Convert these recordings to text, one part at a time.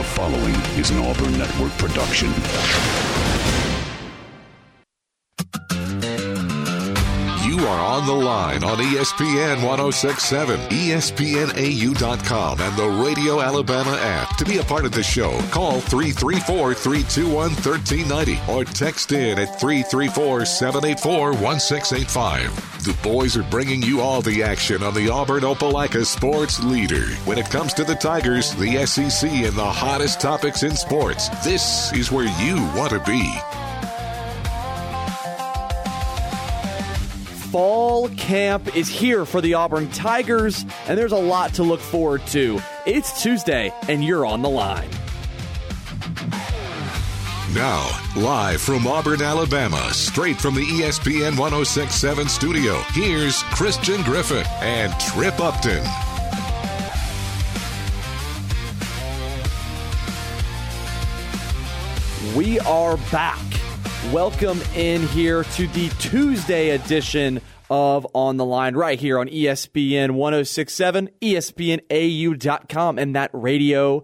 following is an Auburn Network production. You are on the line on ESPN 1067, ESPNAU.com, and the Radio Alabama app. To be a part of the show, call 334-321-1390 or text in at 334-784-1685. The boys are bringing you all the action on the Auburn Opelika sports leader. When it comes to the Tigers, the SEC, and the hottest topics in sports, this is where you want to be. Fall camp is here for the Auburn Tigers, and there's a lot to look forward to. It's Tuesday, and you're on the line. Now, live from Auburn, Alabama, straight from the ESPN 1067 studio, here's Christian Griffin and Trip Upton. We are back. Welcome in here to the Tuesday edition of On the Line right here on ESPN 1067, ESPNAU.com, and that Radio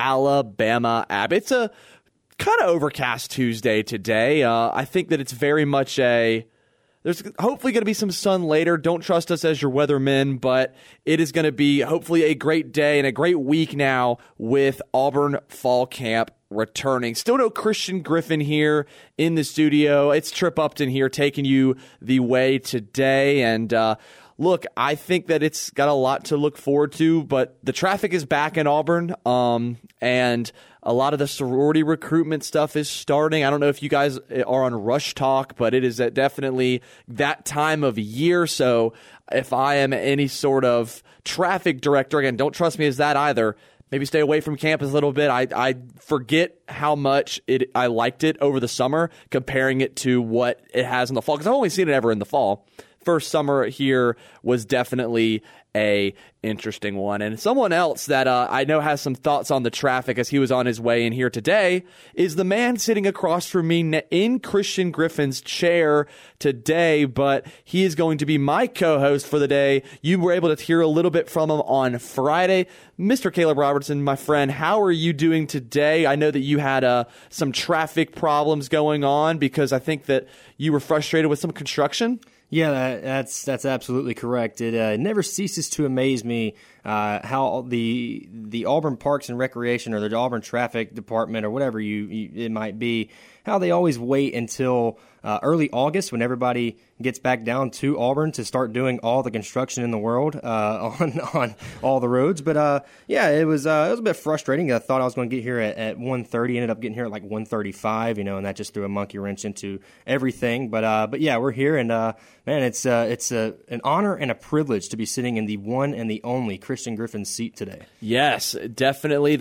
Alabama app. It's a kind of overcast Tuesday today. I think that it's very much there's hopefully going to be some sun later. Don't trust us as your weathermen, but it is going to be hopefully a great day and a great week now with Auburn Fall Camp returning. Still no Christian Griffin here in the studio. It's Trip Upton here taking you the way today. And look, I think that it's got a lot to look forward to, but the traffic is back in Auburn, and a lot of the sorority recruitment stuff is starting. I don't know if you guys are on Rush Talk, but it is definitely that time of year. So if I am any sort of traffic director, again, don't trust me as that either. Maybe stay away from campus a little bit. I forget how much I liked it over the summer, comparing it to what it has in the fall, because I've only seen it ever in the fall. First summer here was definitely a interesting one. And someone else that I know has some thoughts on the traffic as he was on his way in here today is the man sitting across from me in Christian Griffin's chair today, but he is going to be my co-host for the day. You were able to hear a little bit from him on Friday. Mr. Caleb Robertson, my friend, how are you doing today? I know that you had some traffic problems going on because I think that you were frustrated with some construction. Yeah, that's absolutely correct. It never ceases to amaze me how the Auburn Parks and Recreation or the Auburn Traffic Department or whatever it might be, how they always wait until early August when everybody gets back down to Auburn to start doing all the construction in the world on all the roads. But yeah, it was a bit frustrating. I thought I was going to get here at 1:30, ended up getting here at like 1:35, and that just threw a monkey wrench into everything. But yeah, we're here, and man, it's an honor and a privilege to be sitting in the one and the only Christian Griffin seat today. Yes, definitely.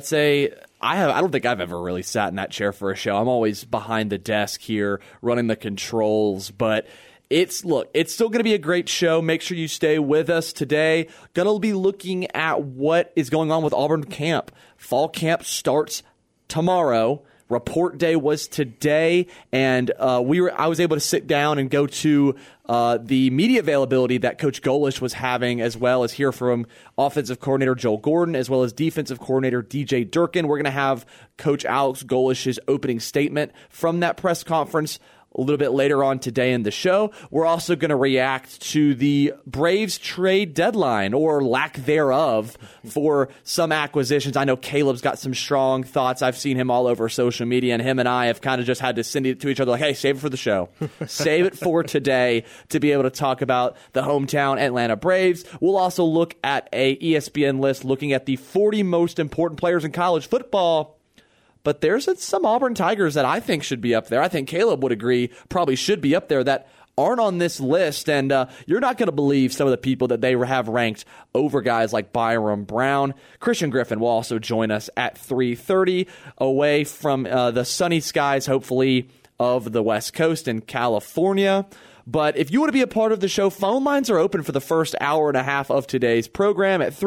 I don't think I've ever really sat in that chair for a show. I'm always behind the desk here running the controls, but it's still going to be a great show. Make sure you stay with us today. Going to be looking at what is going on with Auburn camp. Fall camp starts tomorrow. Report day was today, and I was able to sit down and go to the media availability that Coach Golesh was having, as well as hear from offensive coordinator Joel Gordon, as well as defensive coordinator DJ Durkin. We're going to have Coach Alex Golesh's opening statement from that press conference a little bit later on today in the show. We're also going to react to the Braves trade deadline, or lack thereof, for some acquisitions. I know Caleb's got some strong thoughts. I've seen him all over social media, and him and I have kind of just had to send it to each other like, hey, save it for the show. Save it for today to be able to talk about the hometown Atlanta Braves. We'll also look at a ESPN list looking at the 40 most important players in college football. But there's some Auburn Tigers that I think should be up there. I think Caleb would agree probably should be up there that aren't on this list. And you're not going to believe some of the people that they have ranked over guys like Byron Brown. Christian Griffin will also join us at 3:30 away from the sunny skies, hopefully, of the West Coast in California. But if you want to be a part of the show, phone lines are open for the first hour and a half of today's program at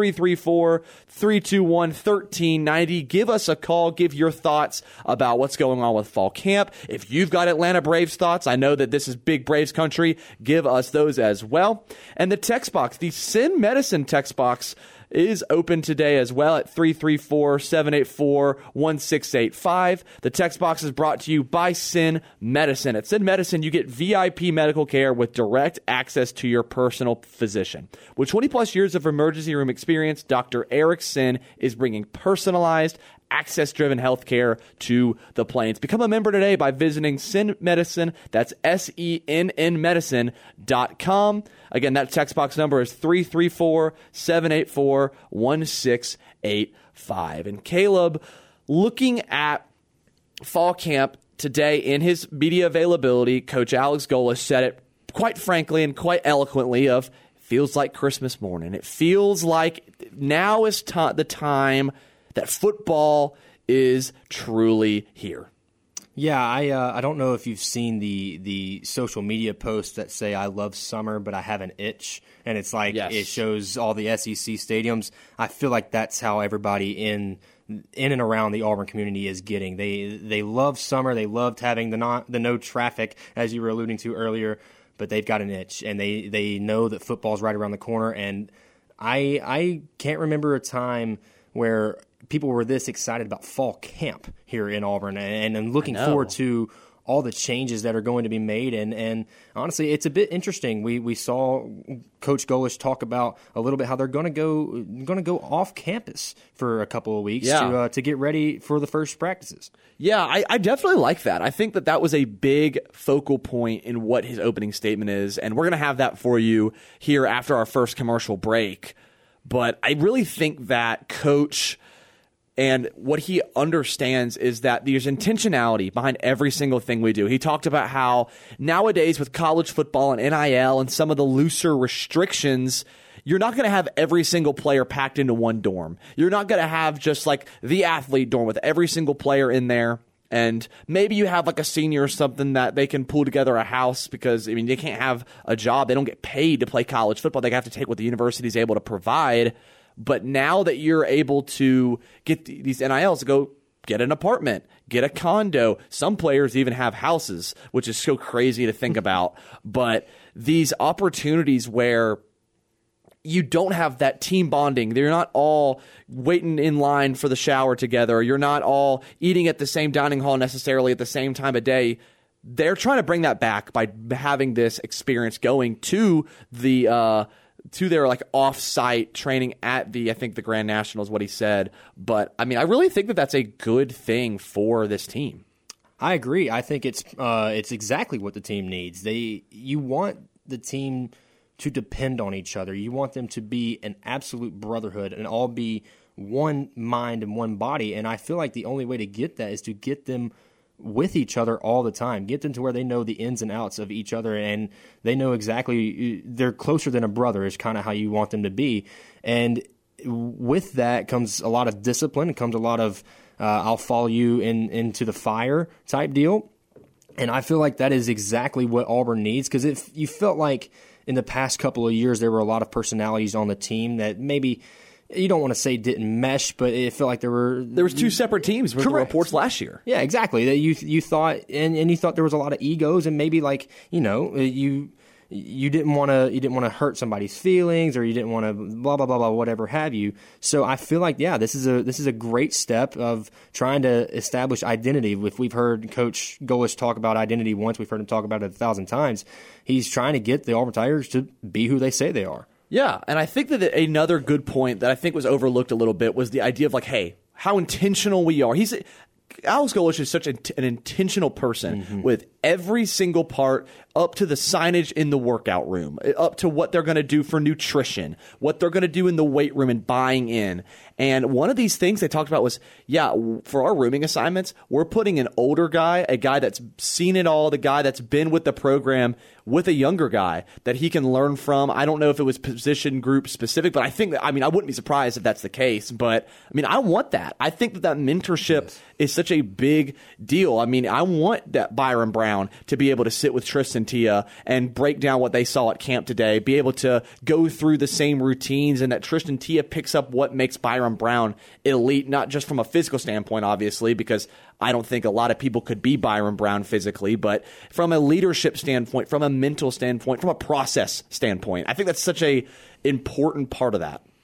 334-321-1390. Give us a call. Give your thoughts about what's going on with fall camp. If you've got Atlanta Braves thoughts, I know that this is big Braves country. Give us those as well. And the text box, the Sin Medicine text box, is open today as well at 334-784-1685. The text box is brought to you by Sin Medicine. At Sin Medicine, you get VIP medical care with direct access to your personal physician. With 20-plus years of emergency room experience, Dr. Eric Sin is bringing personalized, access-driven healthcare to the Plains. Become a member today by visiting Sin Medicine. That's SENN medicine.com. Again, that text box number is 334-784-1685. And Caleb, looking at fall camp today in his media availability, Coach Alex Golesh said it quite frankly and quite eloquently of, feels like Christmas morning. It feels like now is the time that football is truly here. Yeah, I don't know if you've seen the social media posts that say I love summer, but I have an itch, and it's like It shows all the SEC stadiums. I feel like that's how everybody in and around the Auburn community is getting. They love summer. They loved having the no traffic, as you were alluding to earlier, but they've got an itch, and they know that football's right around the corner. And I can't remember a time where people were this excited about fall camp here in Auburn, and I'm looking forward to all the changes that are going to be made. And honestly, it's a bit interesting. We saw Coach Golesh talk about a little bit how they're going to go off campus for a couple of weeks to get ready for the first practices. Yeah, I definitely like that. I think that was a big focal point in what his opening statement is, and we're going to have that for you here after our first commercial break. But I really think that Coach and what he understands is that there's intentionality behind every single thing we do. He talked about how nowadays with college football and NIL and some of the looser restrictions, you're not going to have every single player packed into one dorm. You're not going to have just like the athlete dorm with every single player in there. And maybe you have like a senior or something that they can pull together a house because, I mean, they can't have a job. They don't get paid to play college football. They have to take what the university is able to provide. But now that you're able to get these NILs, go get an apartment, get a condo. Some players even have houses, which is so crazy to think about. But these opportunities where you don't have that team bonding. You're not all waiting in line for the shower together. You're not all eating at the same dining hall necessarily at the same time of day. They're trying to bring that back by having this experience going to the to their like off-site training at I think the Grand National is what he said. But I mean, I really think that that's a good thing for this team. I agree. I think it's exactly what the team needs. You want the team to depend on each other. You want them to be an absolute brotherhood and all be one mind and one body. And I feel like the only way to get that is to get them with each other all the time. Get them to where they know the ins and outs of each other and they know exactly, they're closer than a brother is kind of how you want them to be. And with that comes a lot of discipline. It comes a lot of I'll follow you into the fire type deal. And I feel like that is exactly what Auburn needs, because if you felt like in the past couple of years there were a lot of personalities on the team that maybe you don't want to say didn't mesh, but it felt like there was two separate teams with the reports last year. Yeah, exactly. That you thought and you thought there was a lot of egos and maybe like, you didn't want to hurt somebody's feelings, or you didn't want to blah blah blah blah whatever have you. So I feel like this is a great step of trying to establish identity. If we've heard Coach Golesh talk about identity once, we've heard him talk about it 1,000 times. He's trying to get the Auburn Tigers to be who they say they are. Yeah, and I think that another good point that I think was overlooked a little bit was the idea of like, hey, how intentional we are. Alex Golesh is such an intentional person with every single part, up to the signage in the workout room, up to what they're going to do for nutrition, what they're going to do in the weight room and buying in. And one of these things they talked about was, for our rooming assignments, we're putting an older guy, a guy that's seen it all, the guy that's been with the program, with a younger guy that he can learn from. I don't know if it was position group specific, but I wouldn't be surprised if that's the case. But I want that. I think that mentorship is such a big deal. I want that Byron Brown to be able to sit with Tristan Tia and break down what they saw at camp today, be able to go through the same routines, and that Tristan Tia picks up what makes Byron Brown elite, not just from a physical standpoint, obviously, because I don't think a lot of people could be Byron Brown physically, but from a leadership standpoint, from a mental standpoint, from a process standpoint. I think that's such a important part of that.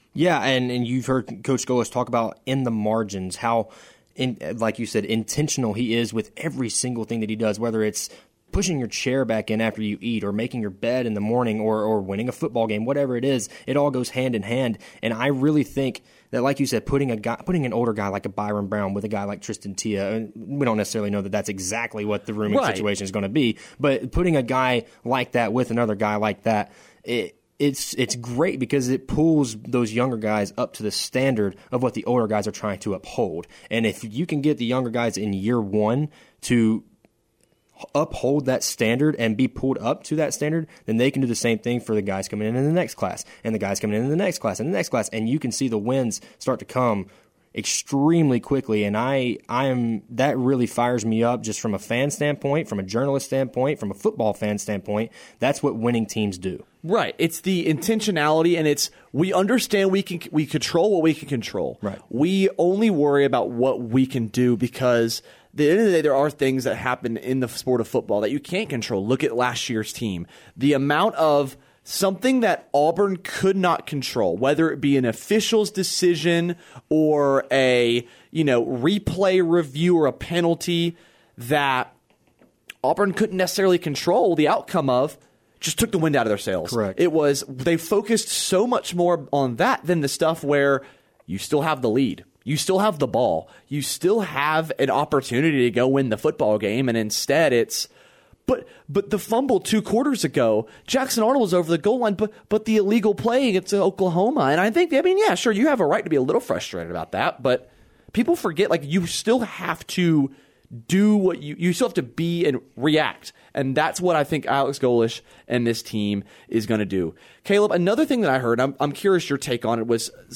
Yeah, and you've heard Coach Golesh talk about in the margins, how, like you said, intentional he is with every single thing that he does, whether it's pushing your chair back in after you eat or making your bed in the morning or winning a football game, whatever it is, it all goes hand in hand. And I really think that, like you said, putting an older guy like a Byron Brown with a guy like Tristan Tia, we don't necessarily know that that's exactly what the rooming situation is going to be, but putting a guy like that with another guy like that, it's great because it pulls those younger guys up to the standard of what the older guys are trying to uphold. And if you can get the younger guys in year one to uphold that standard and be pulled up to that standard, then they can do the same thing for the guys coming in the next class and the guys coming in the next class and the next class. And you can see the wins start to come extremely quickly. And that really fires me up just from a fan standpoint, from a journalist standpoint, from a football fan standpoint. That's what winning teams do. Right. It's the intentionality, and we understand we control what we can control. Right. We only worry about what we can do because at the end of the day, there are things that happen in the sport of football that you can't control. Look at last year's team. The amount of something that Auburn could not control, whether it be an official's decision or a replay review or a penalty that Auburn couldn't necessarily control the outcome of, just took the wind out of their sails. Correct. They focused so much more on that than the stuff where you still have the lead. You still have the ball. You still have an opportunity to go win the football game, and instead it's but the fumble 2 quarters ago, Jackson Arnold was over the goal line, but the illegal play against Oklahoma, and I think, yeah, sure, you have a right to be a little frustrated about that, but people forget, you still have to do what you still have to be and react. And that's what I think Alex Golesh and this team is going to do. Caleb, another thing that I heard, I'm curious your take on it,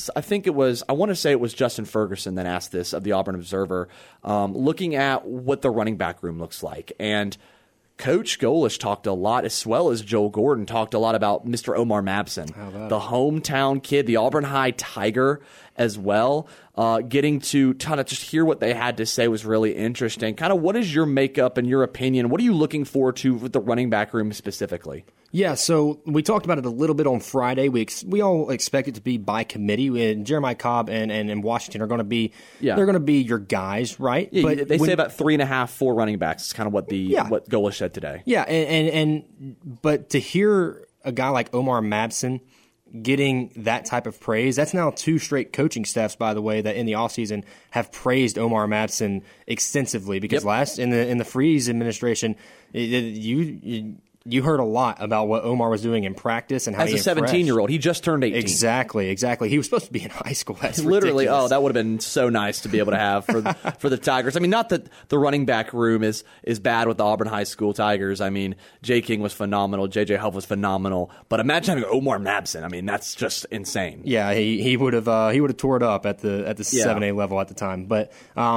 I want to say it was Justin Ferguson that asked this of the Auburn Observer, looking at what the running back room looks like. And Coach Golesh talked a lot, as well as Joel Gordon, talked a lot about Mr. Omar Mabson, the hometown kid, the Auburn High Tiger as well. Getting to kind of just hear what they had to say was really interesting. Kind of what is your makeup and your opinion? What are you looking forward to with the running back room specifically? Yeah, so we talked about it a little bit on Friday. We all expect it to be by committee. And Jeremiah Cobb and Washington are going to be they're going to be your guys, right? Yeah, but they say about 3.5, 4 running backs is kind of what what Golesh said today. Yeah, but to hear a guy like Omar Mabson getting that type of praise, that's now 2 straight coaching staffs, by the way, that in the offseason have praised Omar Mabson extensively because last in the Freeze administration, you heard a lot about what Omar was doing in practice and how as a 17-year-old, he just turned 18. Exactly. He was supposed to be in high school. That's literally. ridiculous. Oh, that would have been so nice to be able to have for the Tigers. I mean, not that the running back room is bad with the Auburn High School Tigers. I mean, Jay King was phenomenal, JJ Huff was phenomenal, but imagine having Omar Mabson. I mean, that's just insane. Yeah, he would have tore it up at the 7A level at the time. But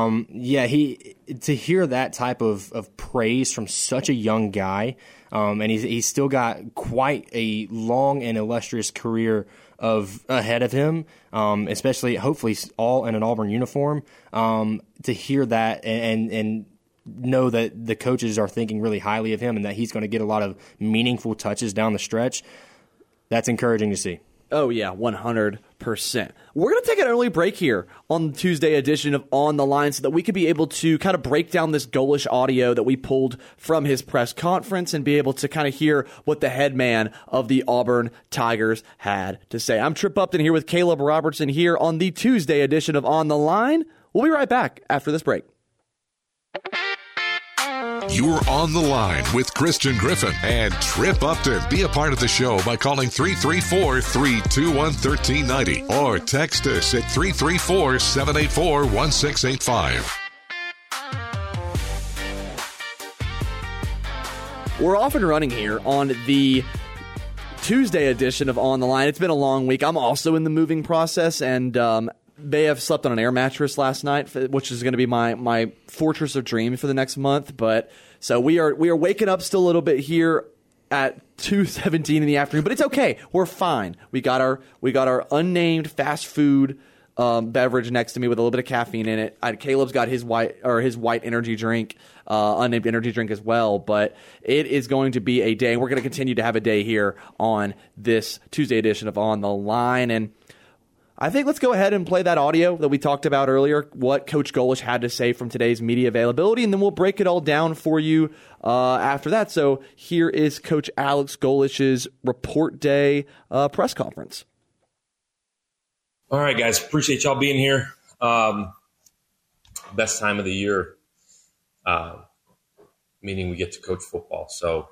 to hear that type of praise from such a young guy. And he's still got quite a long and illustrious career ahead of him, especially hopefully all in an Auburn uniform. To hear that and know that the coaches are thinking really highly of him and that he's going to get a lot of meaningful touches down the stretch, that's encouraging to see. Oh, yeah, 100%. We're going to take an early break here on the Tuesday edition of On the Line so that we could be able to kind of break down this Golesh audio that we pulled from his press conference and be able to kind of hear what the head man of the Auburn Tigers had to say. I'm Trip Upton here with Caleb Robertson here on the Tuesday edition of On the Line. We'll be right back after this break. You're on the line with Christian Griffin and Trip Upton. Be a part of the show by calling 334-321-1390 or text us at 334-784-1685. We're off and running here on the Tuesday edition of On the Line. It's been a long week. I'm also in the moving process, and they have slept on an air mattress last night, which is going to be my fortress of dreams for the next month. But so we are waking up still a little bit here at 2:17 in the afternoon, but it's okay. We're fine. We got our unnamed fast food beverage next to me with a little bit of caffeine in it. Caleb's got his white energy drink, unnamed energy drink as well. But it is going to be a day, and we're going to continue to have a day here on this Tuesday edition of On the Line. And I think let's go ahead and play that audio that we talked about earlier, what Coach Golesh had to say from today's media availability, and then we'll break it all down for you after that. So here is Coach Alex Golesh's report day press conference. All right, guys. Appreciate y'all being here. Best time of the year, meaning we get to coach football. So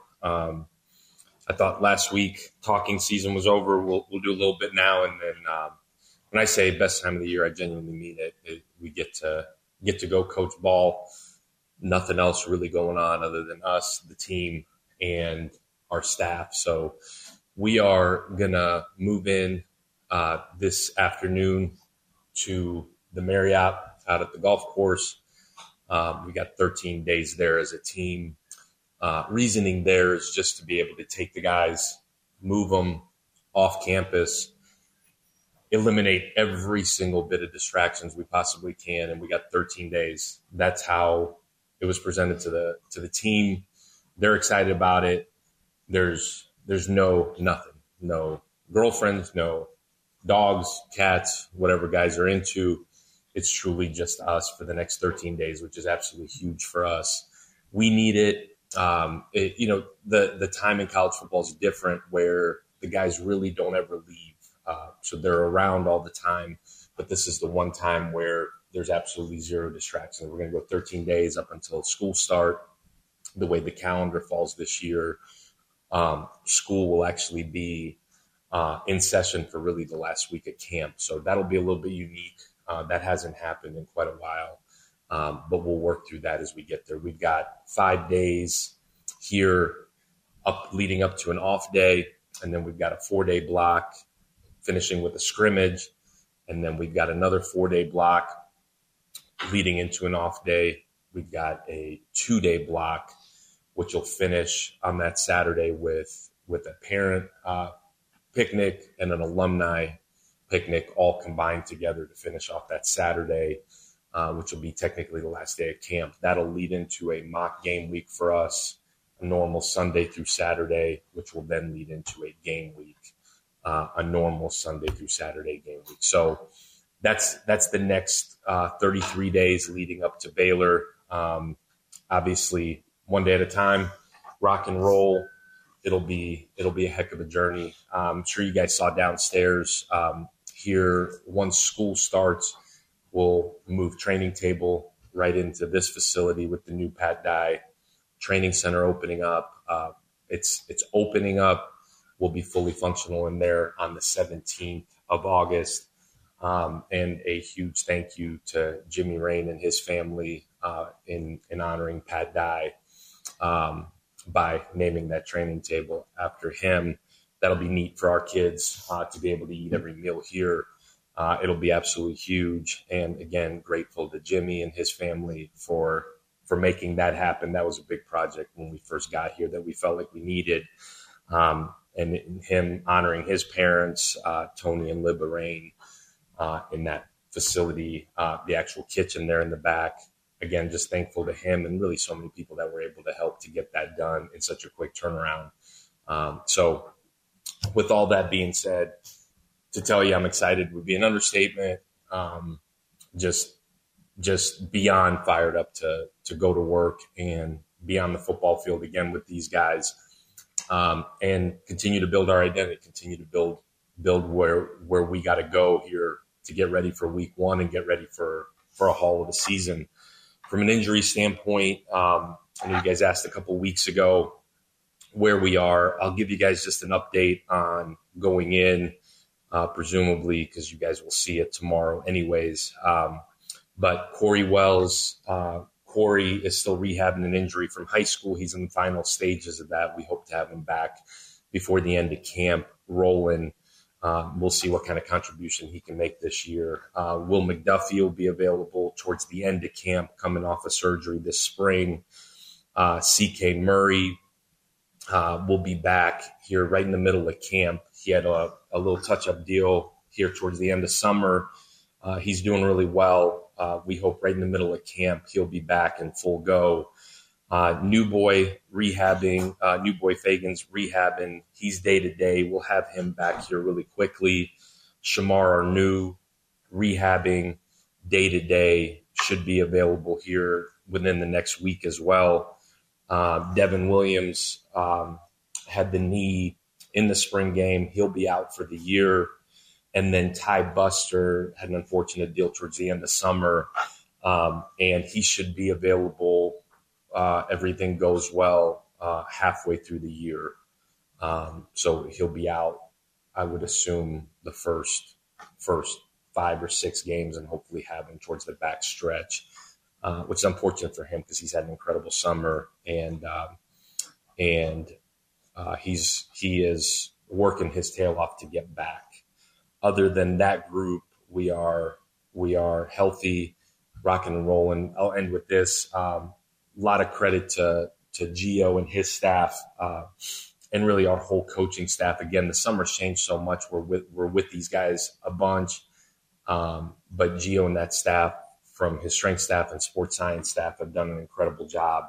I thought last week talking season was over. We'll do a little bit now, and then when I say best time of the year, I genuinely mean it. We get to go coach ball. Nothing else really going on other than us, the team, and our staff. So we are gonna move in this afternoon to the Marriott out at the golf course. We got 13 days there as a team. Reasoning there is just to be able to take the guys, move them off campus, eliminate every single bit of distractions we possibly can, and we got 13 days. That's how it was presented to the team. They're excited about it. There's nothing, no girlfriends, no dogs, cats, whatever guys are into. It's truly just us for the next 13 days, which is absolutely huge for us. We need it. The time in college football is different where the guys really don't ever leave. So they're around all the time, but this is the one time where there's absolutely zero distractions. We're going to go 13 days up until school start. The way the calendar falls this year, school will actually be in session for really the last week of camp. So that'll be a little bit unique. That hasn't happened in quite a while, but we'll work through that as we get there. We've got 5 days here leading up to an off day, and then we've got a 4-day block finishing with a scrimmage, and then we've got another 4-day block leading into an off day. We've got a 2-day block, which will finish on that Saturday with a parent picnic and an alumni picnic all combined together to finish off that Saturday, which will be technically the last day of camp. That'll lead into a mock game week for us, a normal Sunday through Saturday, which will then lead into a game week, a normal Sunday through Saturday game week. So that's the next 33 days leading up to Baylor. Obviously, one day at a time, rock and roll. It'll be a heck of a journey. I'm sure you guys saw downstairs here. Once school starts, we'll move training table right into this facility with the new Pat Dye training center opening up. It's opening up. We'll be fully functional in there on the 17th of August. And a huge thank you to Jimmy Rain and his family in honoring Pat Dye by naming that training table after him. That'll be neat for our kids to be able to eat every meal here. It'll be absolutely huge. And again, grateful to Jimmy and his family for making that happen. That was a big project when we first got here that we felt like we needed. And him honoring his parents, Tony and Libba Rain, in that facility, the actual kitchen there in the back. Again, just thankful to him and really so many people that were able to help to get that done in such a quick turnaround. So with all that being said, to tell you I'm excited would be an understatement. Just beyond fired up to go to work and be on the football field again with these guys, and continue to build our identity, continue to build where we got to go here to get ready for week one and get ready for a haul of the season. From an injury standpoint, I know you guys asked a couple weeks ago where we are. I'll give you guys just an update on going in, presumably, because you guys will see it tomorrow anyways. But Corey Wells, Corey is still rehabbing an injury from high school. He's in the final stages of that. We hope to have him back before the end of camp rolling. We'll see what kind of contribution he can make this year. Will McDuffie will be available towards the end of camp, coming off of surgery this spring. C.K. Murray will be back here right in the middle of camp. He had a little touch-up deal here towards the end of summer. He's doing really well. We hope right in the middle of camp he'll be back in full go. New Boy Fagan's rehabbing. He's day-to-day. We'll have him back here really quickly Shamar are new, rehabbing day-to-day, should be available here within the next week as well. Devin Williams had the knee in the spring game. He'll be out for the year. And then Ty Buster had an unfortunate deal towards the end of summer, and he should be available, everything goes well, halfway through the year. So he'll be out, I would assume, the first 5 or 6 games, and hopefully have him towards the back stretch, which is unfortunate for him because he's had an incredible summer, and he is working his tail off to get back. Other than that group, we are healthy, rocking and rolling. I'll end with this. A lot of credit to Gio and his staff, and really our whole coaching staff. Again, the summer's changed so much. We're with these guys a bunch, but Gio and that staff, from his strength staff and sports science staff, have done an incredible job.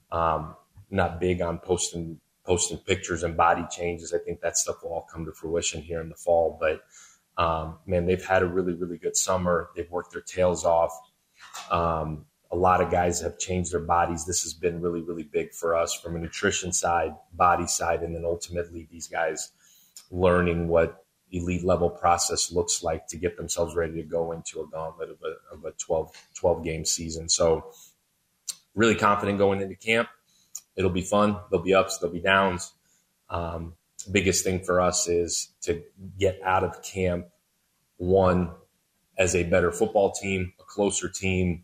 Not big on posting pictures and body changes. I think that stuff will all come to fruition here in the fall. But man, they've had a really, really good summer. They've worked their tails off. A lot of guys have changed their bodies. This has been really, really big for us from a nutrition side, body side, and then ultimately these guys learning what elite level process looks like to get themselves ready to go into a gauntlet of a 12 game season. So really confident going into camp. It'll be fun. There'll be ups, there'll be downs. Biggest thing for us is to get out of camp, one, as a better football team, a closer team,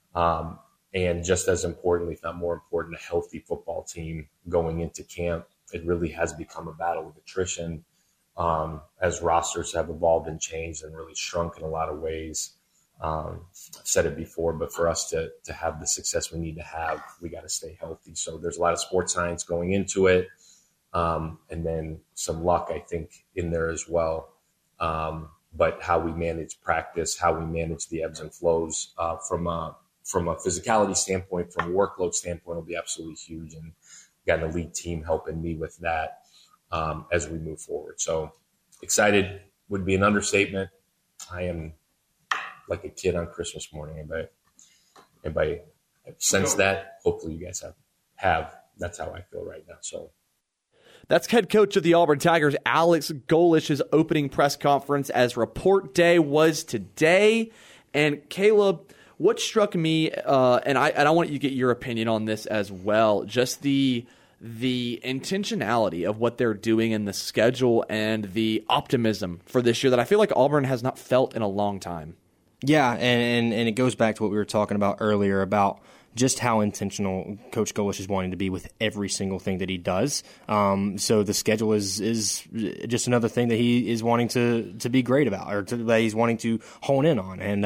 and just as importantly, if not more important, a healthy football team going into camp. It really has become a battle of attrition, as rosters have evolved and changed and really shrunk in a lot of ways. I've said it before, but for us to have the success we need to have, we got to stay healthy. So there's a lot of sports science going into it, and then some luck, I think, in there as well. But how we manage practice, how we manage the ebbs and flows from a physicality standpoint, from a workload standpoint, will be absolutely huge. And got an elite team helping me with that as we move forward. So excited would be an understatement. I am like a kid on Christmas morning. Anybody sense that? Hopefully you guys have. That's how I feel right now. So that's head coach of the Auburn Tigers, Alex Golish's opening press conference as report day was today. And Caleb, what struck me, and I want you to get your opinion on this as well, just the intentionality of what they're doing in the schedule and the optimism for this year that I feel like Auburn has not felt in a long time. Yeah, and it goes back to what we were talking about earlier about just how intentional Coach Golish is wanting to be with every single thing that he does. So the schedule is just another thing that he is wanting to be great about, or that he's wanting to hone in on. And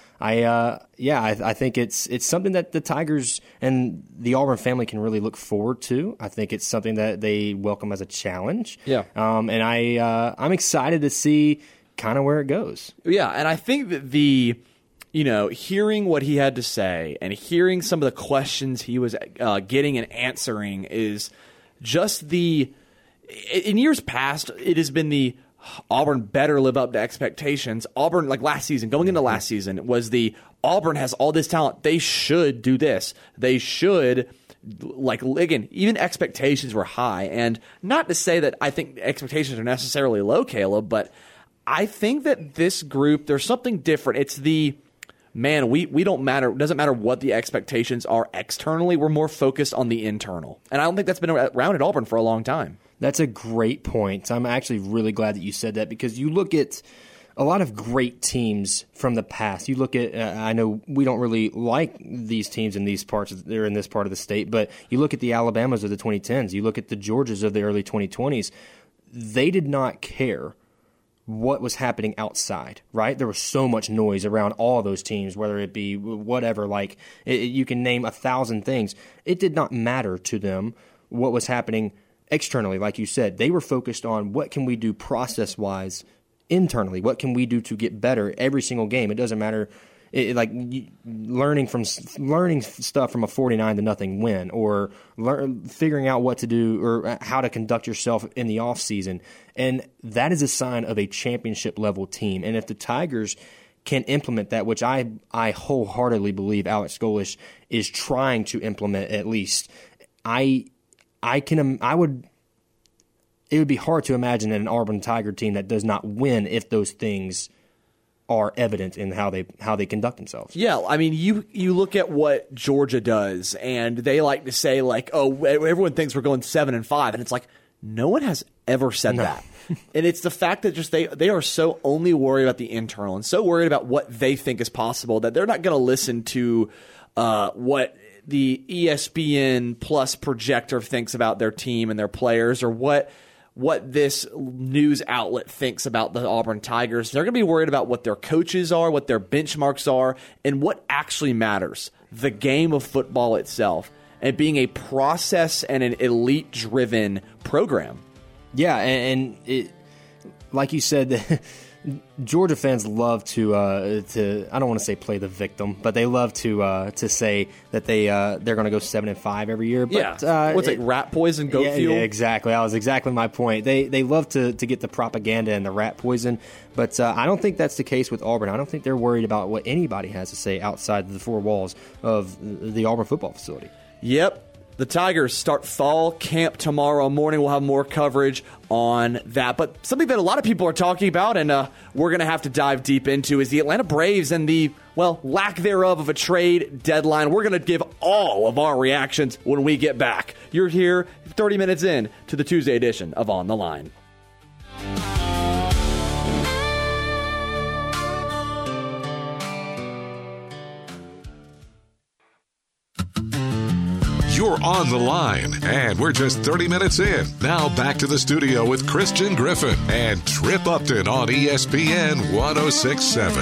I think it's something that the Tigers and the Auburn family can really look forward to. I think it's something that they welcome as a challenge. Yeah. And I'm excited to see kind of where it goes. Yeah, and I think that hearing what he had to say and hearing some of the questions he was getting and answering is just in years past, it has been the Auburn better live up to expectations. Auburn, like last season, going into last season, was the Auburn has all this talent. They should do this. They should, again, even expectations were high. And not to say that I think expectations are necessarily low, Caleb, but I think that this group, there's something different. It's we don't matter. It doesn't matter what the expectations are externally. We're more focused on the internal. And I don't think that's been around at Auburn for a long time. That's a great point. I'm actually really glad that you said that, because you look at a lot of great teams from the past. You look at, I know we don't really like these teams in these parts, they're in this part of the state, but you look at the Alabamas of the 2010s, you look at the Georgias of the early 2020s, they did not care what was happening outside, right? There was so much noise around all those teams, whether it be whatever, you can name 1,000 things. It did not matter to them what was happening externally. Like you said, they were focused on what can we do process-wise internally? What can we do to get better every single game? It doesn't matter learning stuff from a 49-0 win, or figuring out what to do or how to conduct yourself in the off season, and that is a sign of a championship level team. And if the Tigers can implement that, which I wholeheartedly believe Alex Golesh is trying to implement, at least, it would be hard to imagine an Auburn Tiger team that does not win if those things are evident in how they conduct themselves. Yeah, I mean, you look at what Georgia does, and they like to say, like, oh, everyone thinks we're going 7-5, and it's like, no one has ever said that. And it's the fact that just they are so only worried about the internal and so worried about what they think is possible that they're not going to listen to what the ESPN Plus projector thinks about their team and their players, or what this news outlet thinks about the Auburn Tigers. They're going to be worried about what their coaches are, what their benchmarks are, and what actually matters, the game of football itself, and being a process and an elite-driven program. Yeah, and it, like you said, Georgia fans love to I don't want to say play the victim, but they love to say that they're going to go 7-5 every year. But, what's it, rat poison, goat fuel? Yeah, exactly. That was exactly my point. They love to get the propaganda and the rat poison, but I don't think that's the case with Auburn. I don't think they're worried about what anybody has to say outside the four walls of the Auburn football facility. Yep. The Tigers start fall camp tomorrow morning. We'll have more coverage on that. But something that a lot of people are talking about, and we're going to have to dive deep into, is the Atlanta Braves and the, lack thereof of a trade deadline. We're going to give all of our reactions when we get back. You're here 30 minutes in to the Tuesday edition of On the Line. You're on the line, and we're just 30 minutes in. Now back to the studio with Christian Griffin and Trip Upton on ESPN 106.7.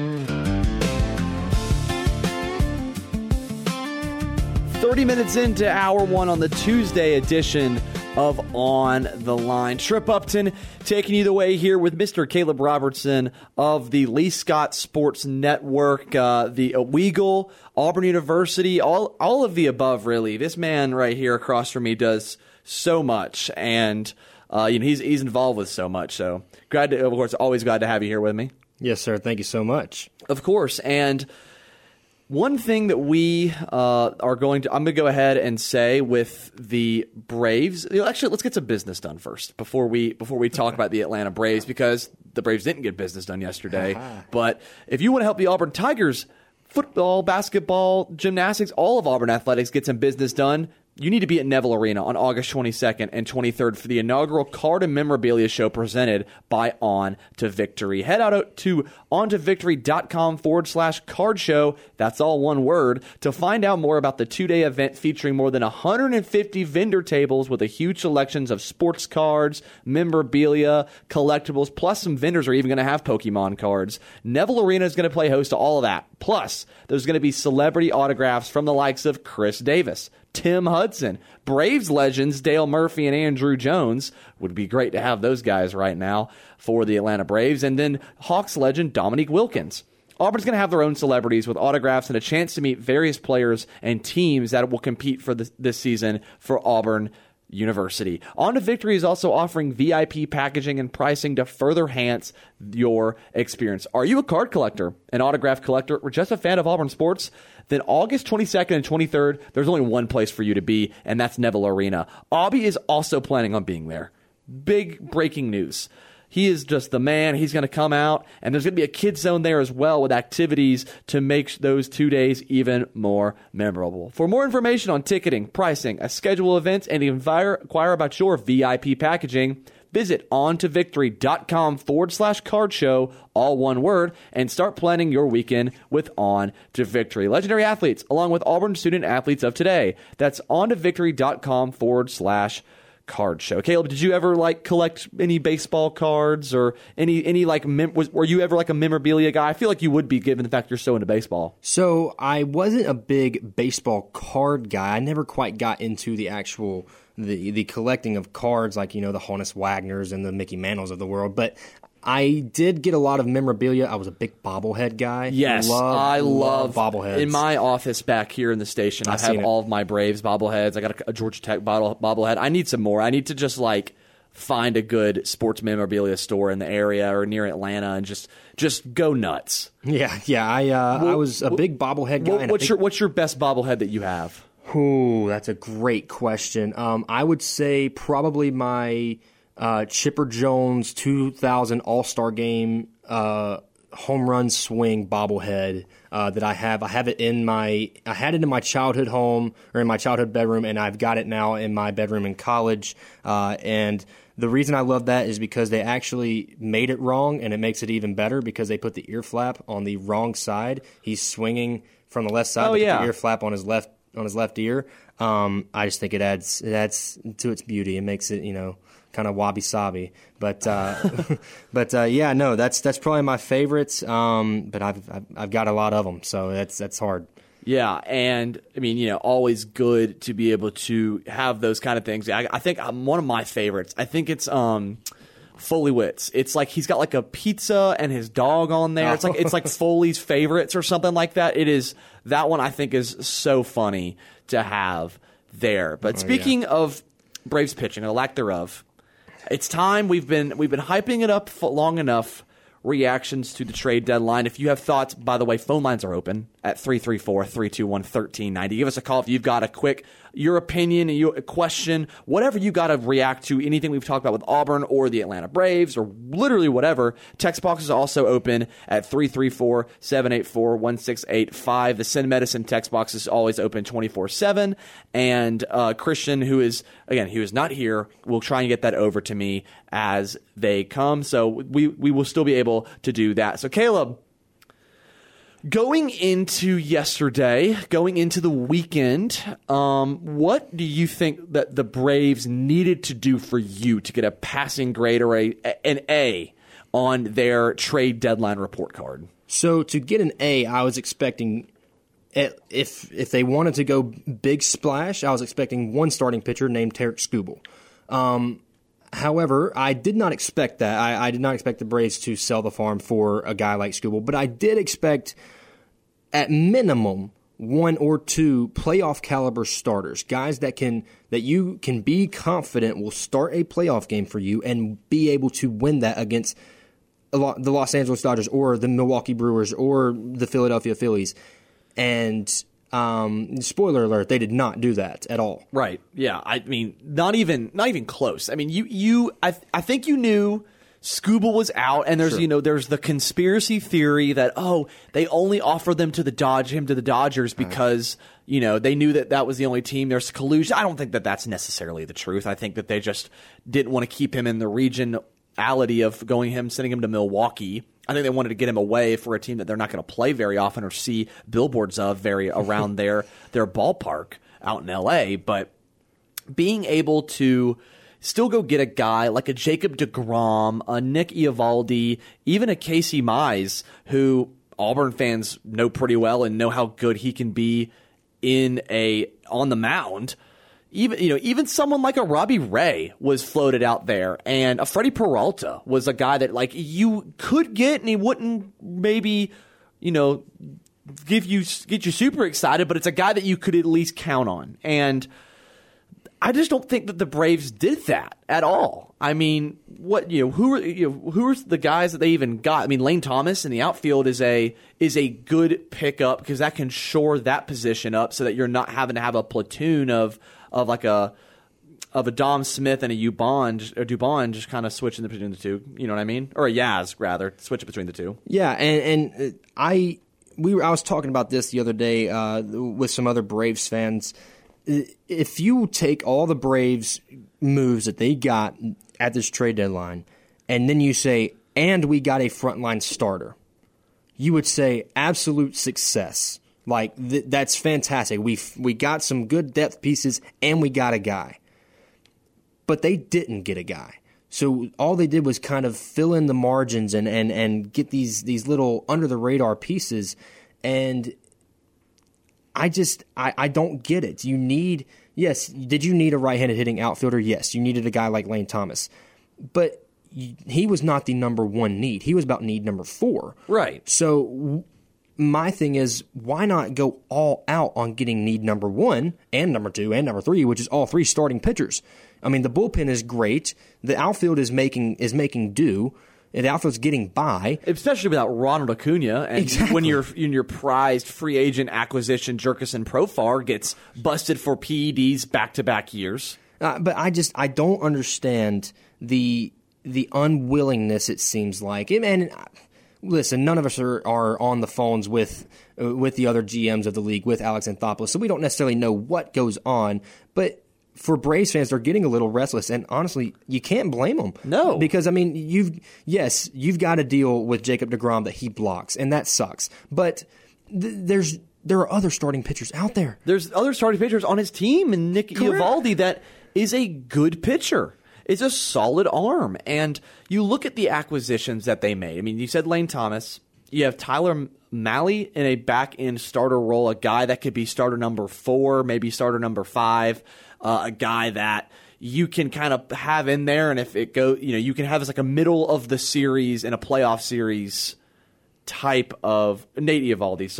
30 minutes into hour one on the Tuesday edition of On the Line. Trip Upton taking you the way here with Mr. Caleb Robertson of the Lee Scott Sports Network, the Weagle, Auburn University, all of the above, really. This man right here across from me does so much, and he's involved with so much. So always glad to have you here with me. Yes, sir. Thank you so much. Of course, and one thing that we I'm going to go ahead and say with the Braves. Actually, let's get some business done first before we talk about the Atlanta Braves, because the Braves didn't get business done yesterday. But if you want to help the Auburn Tigers, football, basketball, gymnastics, all of Auburn athletics get some business done, you need to be at Neville Arena on August 22nd and 23rd for the inaugural Card and Memorabilia Show presented by On to Victory. Head out to ontovictory.com/card show. That's all one word to find out more about the two-day event featuring more than 150 vendor tables with a huge selections of sports cards, memorabilia, collectibles, plus some vendors are even going to have Pokemon cards. Neville Arena is going to play host to all of that. Plus, there's going to be celebrity autographs from the likes of Chris Davis, Tim Hudson, Braves legends Dale Murphy and Andrew Jones. Would be great to have those guys right now for the Atlanta Braves. And then Hawks legend Dominique Wilkins. Auburn's going to have their own celebrities with autographs and a chance to meet various players and teams that will compete for this season for Auburn University. On to Victory is also offering VIP packaging and pricing to further enhance your experience. Are you a card collector, an autograph collector, or just a fan of Auburn sports? Then August 22nd and 23rd, there's only one place for you to be, and that's Neville Arena. Aubie is also planning on being there. Big breaking news. He is just the man. He's going to come out, and there's going to be a kids zone there as well with activities to make those 2 days even more memorable. For more information on ticketing, pricing, a schedule of events, and inquire about your VIP packaging, visit ontovictory.com/card show, all one word, and start planning your weekend with On to Victory. Legendary athletes, along with Auburn student athletes of today. That's ontovictory.com/card show. Caleb, did you ever collect any baseball cards or any were you ever a memorabilia guy? I feel like you would be, given the fact you're so into baseball. So I wasn't a big baseball card guy. I never quite got into the actual the collecting of cards, like the Honus Wagners and the Mickey Mantles of the world. But I did get a lot of memorabilia. I was a big bobblehead guy. Yes, I love bobbleheads. In my office back here in the station, I have all of my Braves bobbleheads. I got a Georgia Tech bobblehead. I need some more. I need to just find a good sports memorabilia store in the area or near Atlanta and just go nuts. Yeah. I was a big bobblehead guy. What's your best bobblehead that you have? Ooh, that's a great question. I would say probably my Chipper Jones 2000 All-Star Game home run swing bobblehead that I have. I had it in my childhood home or in my childhood bedroom, and I've got it now in my bedroom in college. And the reason I love that is because they actually made it wrong, and it makes it even better because they put the ear flap on the wrong side. He's swinging from the left side, put the ear flap on his left ear. I just think it adds to its beauty. It makes it, kind of wabi-sabi. But yeah, no, that's probably my favorites. But I've got a lot of them, so that's hard. Yeah, and I mean, always good to be able to have those kind of things. I think one of my favorites. I think it's Foley Witz. It's like he's got like a pizza and his dog on there. It's like Foley's favorites or something like that. It is that one. I think is so funny to have there. But speaking of Braves pitching, or lack thereof, it's time. We've been hyping it up for long enough. Reactions to the trade deadline. If you have thoughts, by the way, phone lines are open at 334-321-1390. Give us a call if you've got your opinion, a question, whatever you got to react to, anything we've talked about with Auburn or the Atlanta Braves or literally whatever. Text box is also open at 334-784-1685. The Send Medicine text box is always open 24/7. And Christian, who is not here, will try and get that over to me as they come. So we will still be able to do that. So Caleb, going into yesterday, going into the weekend, what do you think that the Braves needed to do for you to get a passing grade or an A on their trade deadline report card? So to get an A, I was expecting, if they wanted to go big splash, I was expecting one starting pitcher named Tarik Skubal. However, I did not expect that. I did not expect the Braves to sell the farm for a guy like Skubal, but I did expect, at minimum, one or two playoff caliber starters, guys that you can be confident will start a playoff game for you and be able to win that against the Los Angeles Dodgers or the Milwaukee Brewers or the Philadelphia Phillies. And spoiler alert, they did not do that at all. Right. Yeah. I mean, not even close. I mean, I think you knew Skubal was out, and there's there's the conspiracy theory that they only offered him to the Dodgers because they knew that was the only team. There's collusion. I don't think that that's necessarily the truth. I think that they just didn't want to keep him in the regionality of sending him to Milwaukee. I think they wanted to get him away for a team that they're not going to play very often or see billboards of around their ballpark out in LA. But being able to still go get a guy like a Jacob deGrom, a Nick Eovaldi, even a Casey Mize, who Auburn fans know pretty well and know how good he can be on the mound. Even someone like a Robbie Ray was floated out there, and a Freddie Peralta was a guy that you could get, and he wouldn't maybe get you super excited, but it's a guy that you could at least count on. And I just don't think that the Braves did that at all. I mean, who are the guys that they even got? I mean, Lane Thomas in the outfield is a good pickup because that can shore that position up so that you're not having to have a platoon of a Dom Smith and a Dubon just kind of switching between the two. You know what I mean? Or a Yaz rather, switching between the two. Yeah, and I was talking about this the other day with some other Braves fans. If you take all the Braves moves that they got at this trade deadline, and then you say, and we got a frontline starter, you would say absolute success. That's fantastic. We got some good depth pieces, and we got a guy. But they didn't get a guy. So all they did was kind of fill in the margins and get these little under-the-radar pieces. And I don't get it. Did you need a right-handed hitting outfielder? Yes. You needed a guy like Lane Thomas. But he was not the number one need. He was about need number 4. Right. So my thing is, why not go all out on getting need number 1 and number 2 and number 3, which is all 3 starting pitchers? I mean, the bullpen is great. The outfield is making do. And the outfield's getting by, especially without Ronald Acuna, and exactly. when your prized free agent acquisition Jerkison Profar gets busted for PEDs back-to-back years. But I don't understand the unwillingness. It seems like, and listen, none of us are on the phones with the other GMs of the league, with Alex Anthopoulos, so we don't necessarily know what goes on, but. For Braves fans, they're getting a little restless, and honestly, you can't blame them. No, because I mean, you've got to deal with Jacob deGrom that he blocks, and that sucks. But there are other starting pitchers out there. There's other starting pitchers on his team, and Nick Eovaldi that is a good pitcher. It's a solid arm, and you look at the acquisitions that they made. I mean, you said Lane Thomas. You have Tyler Mahle in a back-end starter role, a guy that could be starter number 4, maybe starter number 5. A guy that you can kind of have in there, and if it goes, you can have as like a middle of the series and a playoff series type of Nate Eovaldi,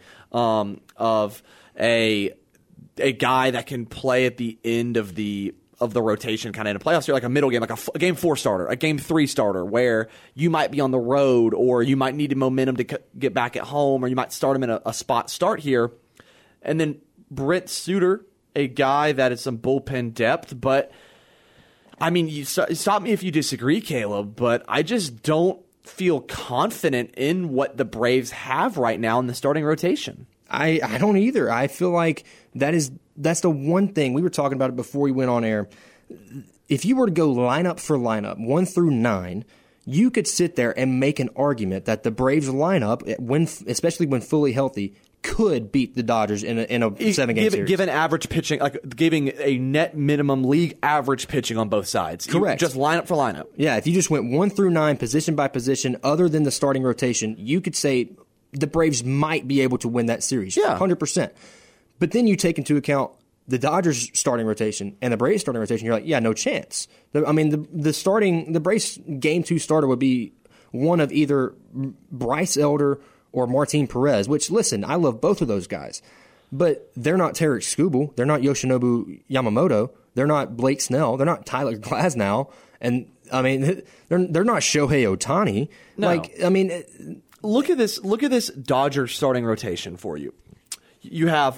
of a guy that can play at the end of the rotation, kind of in a playoff series, like a middle game, like a game 4 starter, a game 3 starter, where you might be on the road or you might need momentum to get back at home, or you might start him in a spot start here, and then Brent Suter. A guy that is some bullpen depth, but I mean, you stop me if you disagree, Caleb, but I just don't feel confident in what the Braves have right now in the starting rotation. I don't either. I feel like that's the one thing. We were talking about it before we went on air. If you were to go lineup for lineup, 1 through 9, you could sit there and make an argument that the Braves lineup, especially when fully healthy, could beat the Dodgers in a 7-game series. Given average pitching, like giving a net minimum league average pitching on both sides. Correct. Just lineup for lineup. Yeah, if you just went 1 through 9, position by position, other than the starting rotation, you could say the Braves might be able to win that series. Yeah. 100%. But then you take into account the Dodgers starting rotation and the Braves starting rotation, you're like, yeah, no chance. I mean, the Braves game 2 starter would be one of either Bryce Elder or Martin Perez, which, listen, I love both of those guys. But they're not Tarik Skubal. They're not Yoshinobu Yamamoto. They're not Blake Snell. They're not Tyler Glasnow. And, I mean, they're not Shohei Ohtani. No. Like, I mean, look at this Dodgers starting rotation for you. You have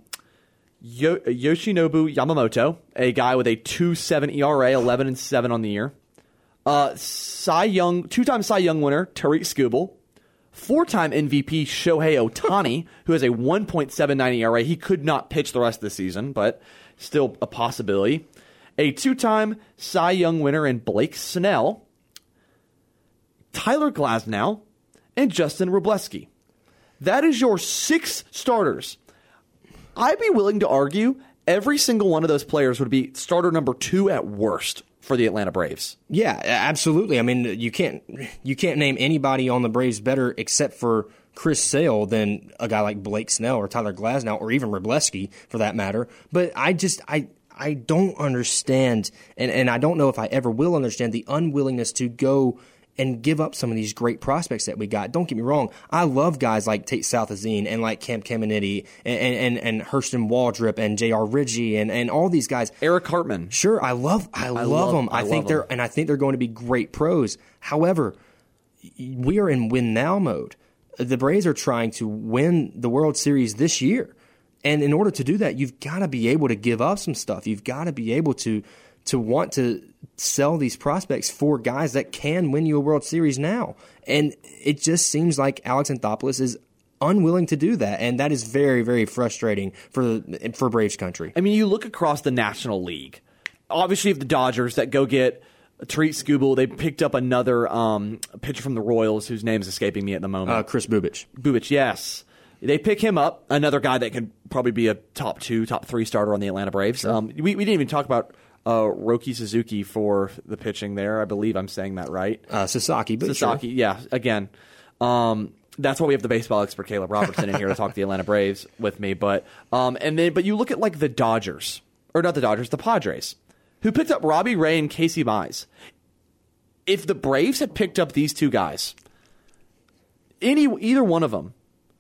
Yoshinobu Yamamoto, a guy with a 2.7 ERA, 11-7 on the year. Two-time Cy Young winner, Tarik Skubal. 4-time MVP Shohei Ohtani, who has a 1.79 ERA. He could not pitch the rest of the season, but still a possibility. A 2-time Cy Young winner in Blake Snell, Tyler Glasnow, and Justin Wrobleski. That is your 6 starters. I'd be willing to argue every single one of those players would be starter number 2 at worst for the Atlanta Braves. Yeah, absolutely. I mean, you can't name anybody on the Braves better except for Chris Sale than a guy like Blake Snell or Tyler Glasnow or even Wrobleski for that matter. But I don't understand, and I don't know if I ever will understand the unwillingness to go and give up some of these great prospects that we got. Don't get me wrong. I love guys like Tate Southazine and like Camp Caminiti and Hurston Waldrop and J.R. Ridgey and all these guys. Eric Hartman. Sure, I love them. I think they're going to be great pros. However, we are in win now mode. The Braves are trying to win the World Series this year. And in order to do that, you've got to be able to give up some stuff. You've got to be able to want to sell these prospects for guys that can win you a World Series now. And it just seems like Alex Anthopoulos is unwilling to do that, and that is very, very frustrating for Braves country. I mean, you look across the National League. Obviously, you have the Dodgers that go get Tarik Skubal. They picked up another pitcher from the Royals whose name is escaping me at the moment. Chris Bubich. Bubich, yes. They pick him up, another guy that could probably be a top 2, top 3 starter on the Atlanta Braves. Sure. We didn't even talk about Roki Suzuki for the pitching there. I believe I'm saying that right. Sasaki, but Sasaki, sure. Yeah. Again, that's why we have the baseball expert Caleb Robertson in here to talk the Atlanta Braves with me. But you look at like the Dodgers, or not the Dodgers, the Padres, who picked up Robbie Ray and Casey Mize. if the Braves had picked up these two guys, either one of them,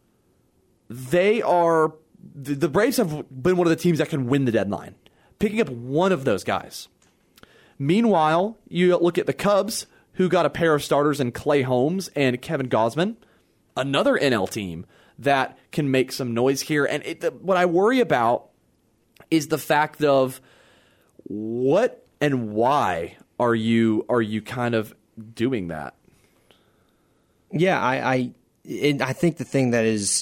the Braves have been one of the teams that can win the deadline. Picking up one of those guys. Meanwhile, you look at the Cubs, who got a pair of starters in Clay Holmes and Kevin Gausman, another NL team that can make some noise here. And what I worry about is the fact of what and why are you kind of doing that? Yeah, I think the thing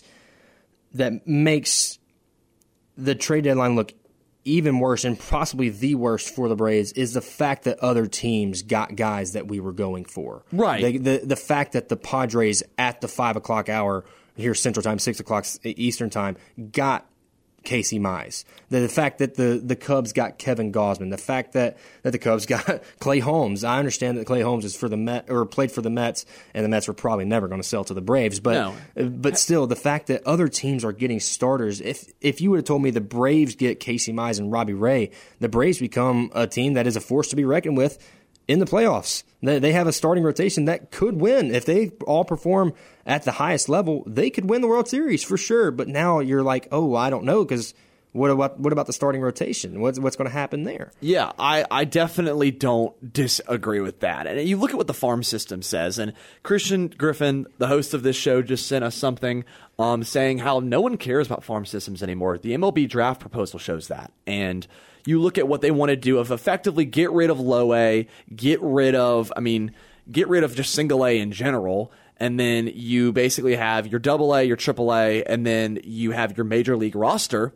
that makes the trade deadline look even worse, and possibly the worst for the Braves, is the fact that other teams got guys that we were going for. Right. The fact that the Padres at the 5 o'clock hour here Central Time, 6 o'clock Eastern Time, got Casey Mize. The fact that the Cubs got Kevin Gausman. The fact that the Cubs got Clay Holmes. I understand that Clay Holmes is for the played for the Mets, and the Mets were probably never going to sell to the Braves. But still, the fact that other teams are getting starters. If you would have told me the Braves get Casey Mize and Robbie Ray, the Braves become a team that is a force to be reckoned with in the playoffs. They have a starting rotation that could win. If they all perform at the highest level, they could win the World Series for sure. But now you're like, oh, I don't know, because what about the starting rotation? What's going to happen there? Yeah, I definitely don't disagree with that. And you look at what the farm system says, and Christian Griffin, the host of this show, just sent us something saying how no one cares about farm systems anymore. The MLB draft proposal shows that. And you look at what they want to do of effectively get rid of low A, get rid of just single A in general, and then you basically have your double A, your triple A, and then you have your major league roster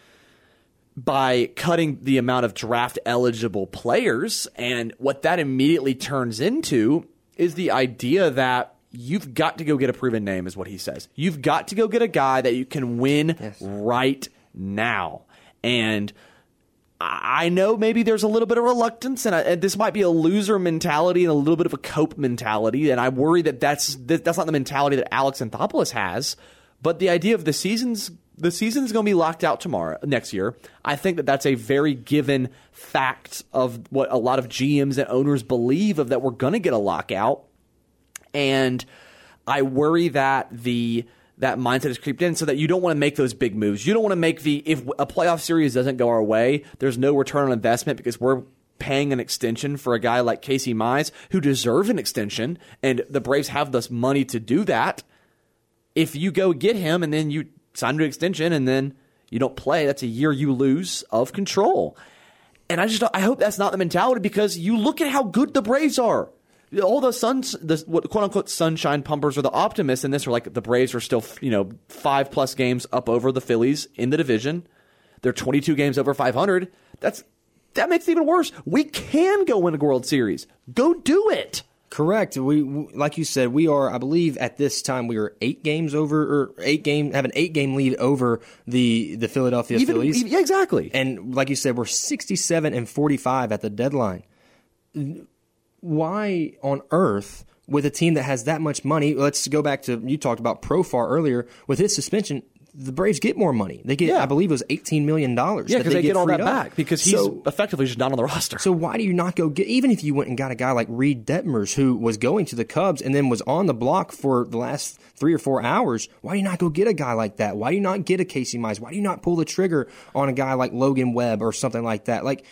by cutting the amount of draft eligible players. And what that immediately turns into is the idea that you've got to go get a proven name, is what he says. You've got to go get a guy that you can win right now. And I know maybe there's a little bit of reluctance, and this might be a loser mentality and a little bit of a cope mentality, and I worry that that's not the mentality that Alex Anthopoulos has. But the idea of the season's going to be locked out next year. I think that that's a very given fact of what a lot of GMs and owners believe of, that we're going to get a lockout, and I worry that that mindset has creeped in, so that you don't want to make those big moves. You don't want to make if a playoff series doesn't go our way, there's no return on investment because we're paying an extension for a guy like Casey Mize, who deserves an extension, and the Braves have this money to do that. If you go get him and then you sign an extension and then you don't play, that's a year you lose of control. And I hope that's not the mentality, because you look at how good the Braves are. All the quote unquote sunshine pumpers are the optimists in this, are like the Braves are still 5+ games up over the Phillies in the division. They're 22 games over 500. That makes it even worse. We can go win a World Series. Go do it. Correct. We like you said, we are, I believe at this time we are 8 games over, have an 8-game lead over the Philadelphia Phillies. Yeah, exactly. And like you said, we're 67-45 at the deadline. Why on earth, with a team that has that much money, let's go back to, you talked about Profar earlier, with his suspension, the Braves get more money. They get, I believe it was $18 million. Yeah, because they get all that back, because he's effectively just not on the roster. So why do you not go get, even if you went and got a guy like Reed Detmers, who was going to the Cubs and then was on the block for the last 3 or 4 hours, why do you not go get a guy like that? Why do you not get a Casey Mize? Why do you not pull the trigger on a guy like Logan Webb or something like that? Like,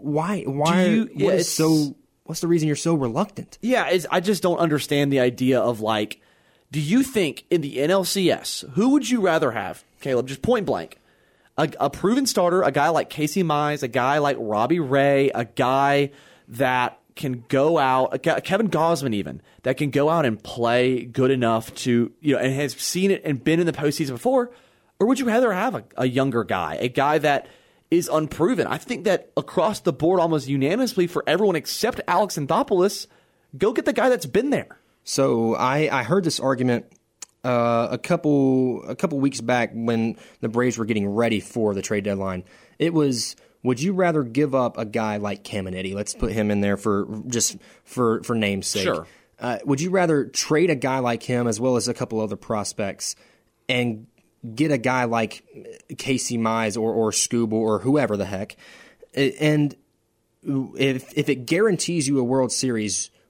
what's the reason you're so reluctant? Yeah, I just don't understand the idea of, like, do you think in the NLCS, who would you rather have, Caleb, just point blank? A proven starter, a guy like Casey Mize, a guy like Robbie Ray, a guy that can go out, Kevin Gausman even, that can go out and play good enough to, and has seen it and been in the postseason before? Or would you rather have a younger guy, a guy that is unproven? I think that across the board, almost unanimously for everyone except Alex Anthopoulos, go get the guy that's been there. So I heard this argument a couple weeks back when the Braves were getting ready for the trade deadline. It was, would you rather give up a guy like Caminiti? Let's put him in there for namesake. Sure. Would you rather trade a guy like him as well as a couple other prospects and get a guy like Casey Mize or Skubal or whoever the heck, and if it guarantees you a World Series,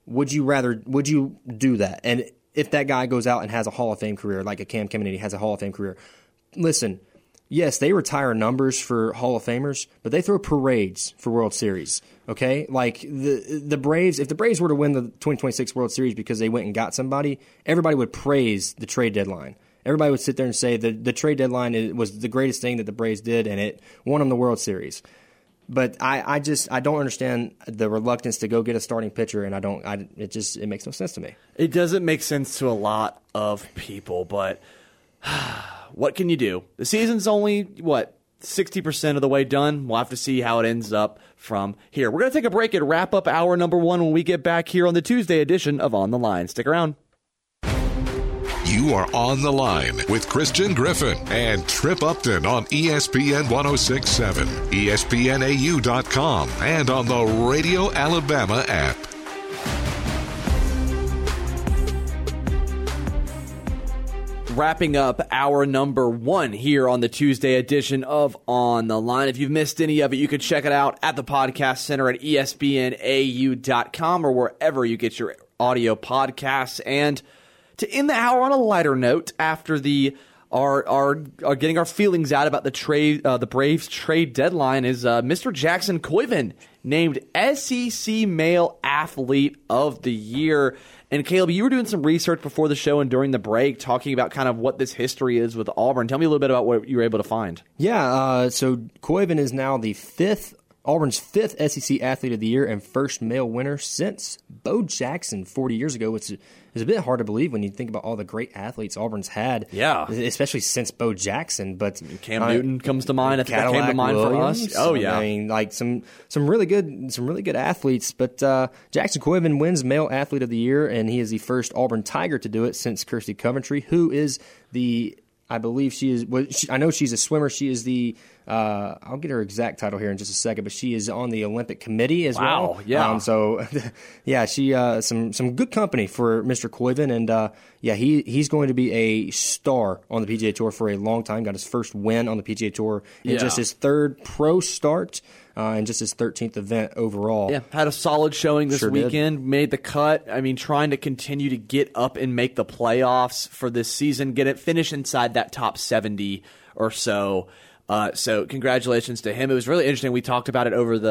would you do that? And if that guy goes out and has a Hall of Fame career, like a Cam Kennedy has a Hall of Fame career, listen, yes, they retire numbers for Hall of Famers, but they throw parades for World Series. Okay, like the Braves, if the Braves were to win the 2026 World Series because they went and got somebody, everybody would praise the trade deadline. Everybody would sit there and say the trade deadline was the greatest thing that the Braves did, and it won them the World Series. But I don't understand the reluctance to go get a starting pitcher, and it makes no sense to me. It doesn't make sense to a lot of people, but what can you do? The season's only 60% of the way done. We'll have to see how it ends up from here. We're going to take a break and wrap up hour number 1 when we get back here on the Tuesday edition of On the Line. Stick around. You are On the Line with Christian Griffin and Trip Upton on ESPN 106.7, ESPNAU.com, and on the Radio Alabama app. Wrapping up hour number 1 here on the Tuesday edition of On the Line. If you've missed any of it, you can check it out at the podcast center at ESPNAU.com or wherever you get your audio podcasts. And to end the hour on a lighter note, after are getting our feelings out about the Braves trade deadline, is Mr. Jackson Koiven named SEC Male Athlete of the Year. And Caleb, you were doing some research before the show and during the break, talking about kind of what this history is with Auburn. Tell me a little bit about what you were able to find. Yeah, so Koiven is now Auburn's fifth SEC Athlete of the Year and first male winner since Bo Jackson 40 years ago, which is a bit hard to believe when you think about all the great athletes Auburn's had. Yeah. Especially since Bo Jackson. But Cam Newton comes to mind. I think that came to mind Williams, for us. Oh, yeah. I mean, like some really good athletes. But Jackson Koiven wins Male Athlete of the Year, and he is the first Auburn Tiger to do it since Kirstie Coventry, who is I believe she is. I know she's a swimmer. She is the. I'll get her exact title here in just a second, but she is on the Olympic Committee as well. Wow! Yeah. So, yeah, she some good company for Mr. Koiven, and he's going to be a star on the PGA Tour for a long time. Got his first win on the PGA Tour in just his third pro start. And just his 13th event overall. Yeah, had a solid showing this weekend. Did. Made the cut. I mean, trying to continue to get up and make the playoffs for this season. Finish inside that top 70 or so. So congratulations to him. It was really interesting. We talked about it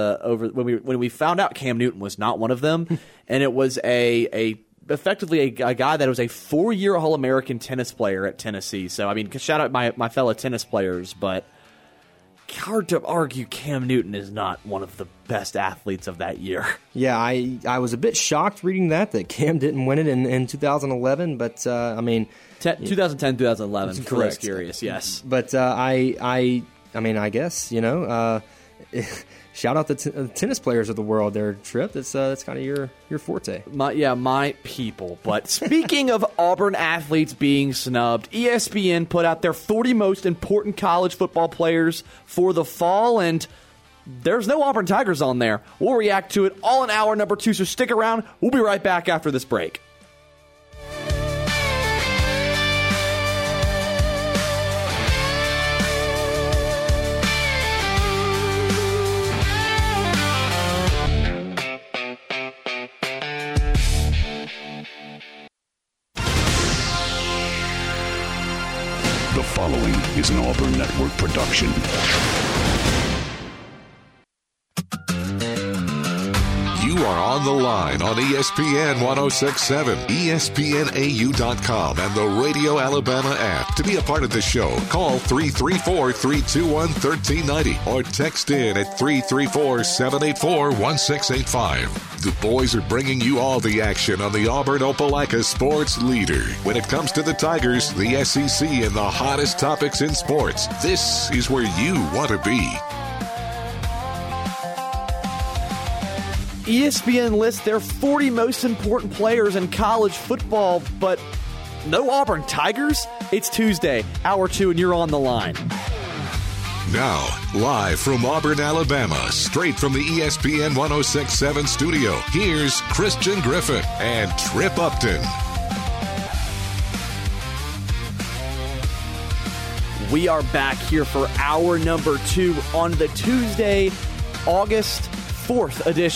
when we found out Cam Newton was not one of them, and it was effectively a guy that was a 4-year All-American tennis player at Tennessee. So I mean, shout out my fellow tennis players, but hard to argue Cam Newton is not one of the best athletes of that year. Yeah, I was a bit shocked reading that Cam didn't win it in 2011, but I mean... 2010, 2011. Correct. Curious, yes. But I mean, I guess, shout out the tennis players of the world there, Trip. That's kind of your forte. My people. But speaking of Auburn athletes being snubbed, ESPN put out their 40 most important college football players for the fall, and there's no Auburn Tigers on there. We'll react to it all in hour number 2, so stick around. We'll be right back after this break. The following is an Auburn Network production. You are On the Line on ESPN 106.7, ESPNAU.com, and the Radio Alabama app. To be a part of the show, call 334-321-1390 or text in at 334-784-1685. The boys are bringing you all the action on the Auburn Opelika sports leader. When it comes to the Tigers, the SEC, and the hottest topics in sports, this is where you want to be. ESPN lists their 40 most important players in college football, but no Auburn Tigers? It's Tuesday, hour 2, and you're on the line. Now, live from Auburn, Alabama, straight from the ESPN 106.7 studio, here's Christian Griffin and Trip Upton. We are back here for hour number 2 on the Tuesday, August 4th edition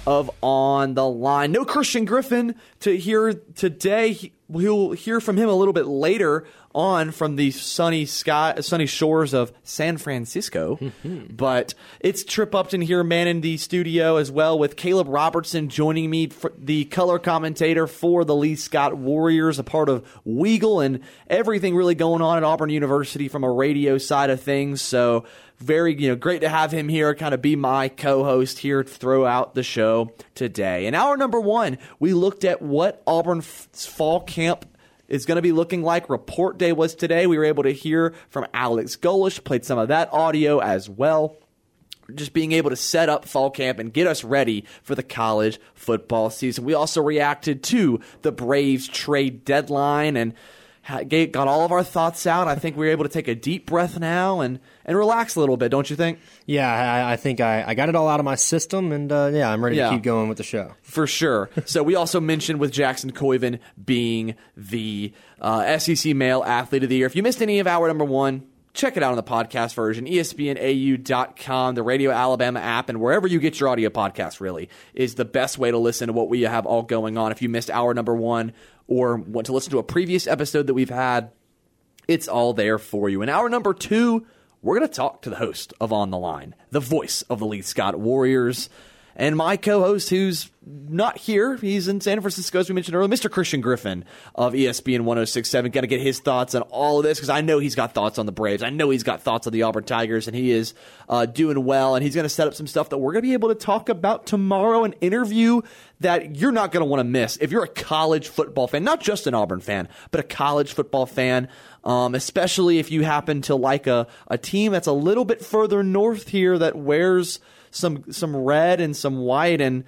of On the Line. No Christian Griffin to hear today. We'll hear from him a little bit later on from the sunny shores of San Francisco. But it's Trip Upton here, man, in the studio as well, with Caleb Robertson joining me, for the color commentator for the Lee Scott Warriors, a part of Weagle and everything really going on at Auburn University from a radio side of things. So very, great to have him here, kind of be my co-host here throughout the show today. In hour number 1, we looked at what Auburn's fall camp is going to be looking like. Report day was today. We were able to hear from Alex Golesh, played some of that audio as well. Just being able to set up fall camp and get us ready for the college football season. We also reacted to the Braves trade deadline and got all of our thoughts out. I think we were able to take a deep breath now and relax a little bit, don't you think? Yeah, I think I got it all out of my system, and I'm ready to keep going with the show. For sure. So we also mentioned with Jackson Koiven being the SEC Male Athlete of the Year. If you missed any of hour number 1, check it out on the podcast version, ESPNAU.com, the Radio Alabama app, and wherever you get your audio podcast really is the best way to listen to what we have all going on. If you missed hour number 1 or want to listen to a previous episode that we've had, it's all there for you. In hour number 2, we're going to talk to the host of On the Line, the voice of the Lee Scott Warriors, and my co-host who's not here. He's in San Francisco, as we mentioned earlier, Mr. Christian Griffin of ESPN 106.7. Got to get his thoughts on all of this because I know he's got thoughts on the Braves. I know he's got thoughts on the Auburn Tigers, and he is doing well. And he's going to set up some stuff that we're going to be able to talk about tomorrow, an interview that you're not going to want to miss if you're a college football fan, not just an Auburn fan, but a college football fan, especially if you happen to like a team that's a little bit further north here that wears some red and some white and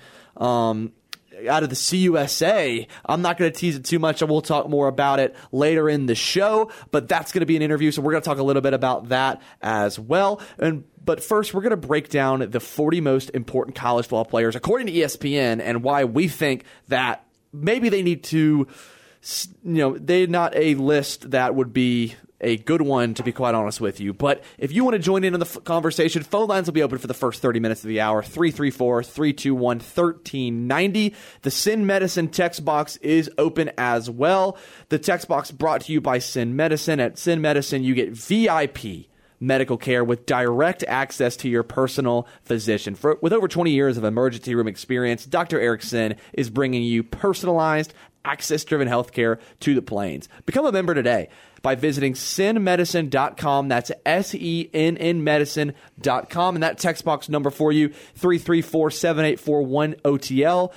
out of the CUSA. I'm not going to tease it too much, and we'll talk more about it later in the show, but that's going to be an interview, so we're going to talk a little bit about that as well. But first, we're going to break down the 40 most important college football players, according to ESPN, and why we think that maybe they need to, they're not a list that would be a good one, to be quite honest with you. But if you want to join in on the conversation, phone lines will be open for the first 30 minutes of the hour, 334-321-1390. The Sin Medicine text box is open as well. The text box brought to you by Sin Medicine. At Sin Medicine, you get VIP medical care with direct access to your personal physician. With over 20 years of emergency room experience, Dr. Eric Sin is bringing you personalized, access-driven healthcare to the Plains. Become a member today by visiting sinmedicine.com. That's SENN medicine.com. And that text box number for you, 334-7841-OTL,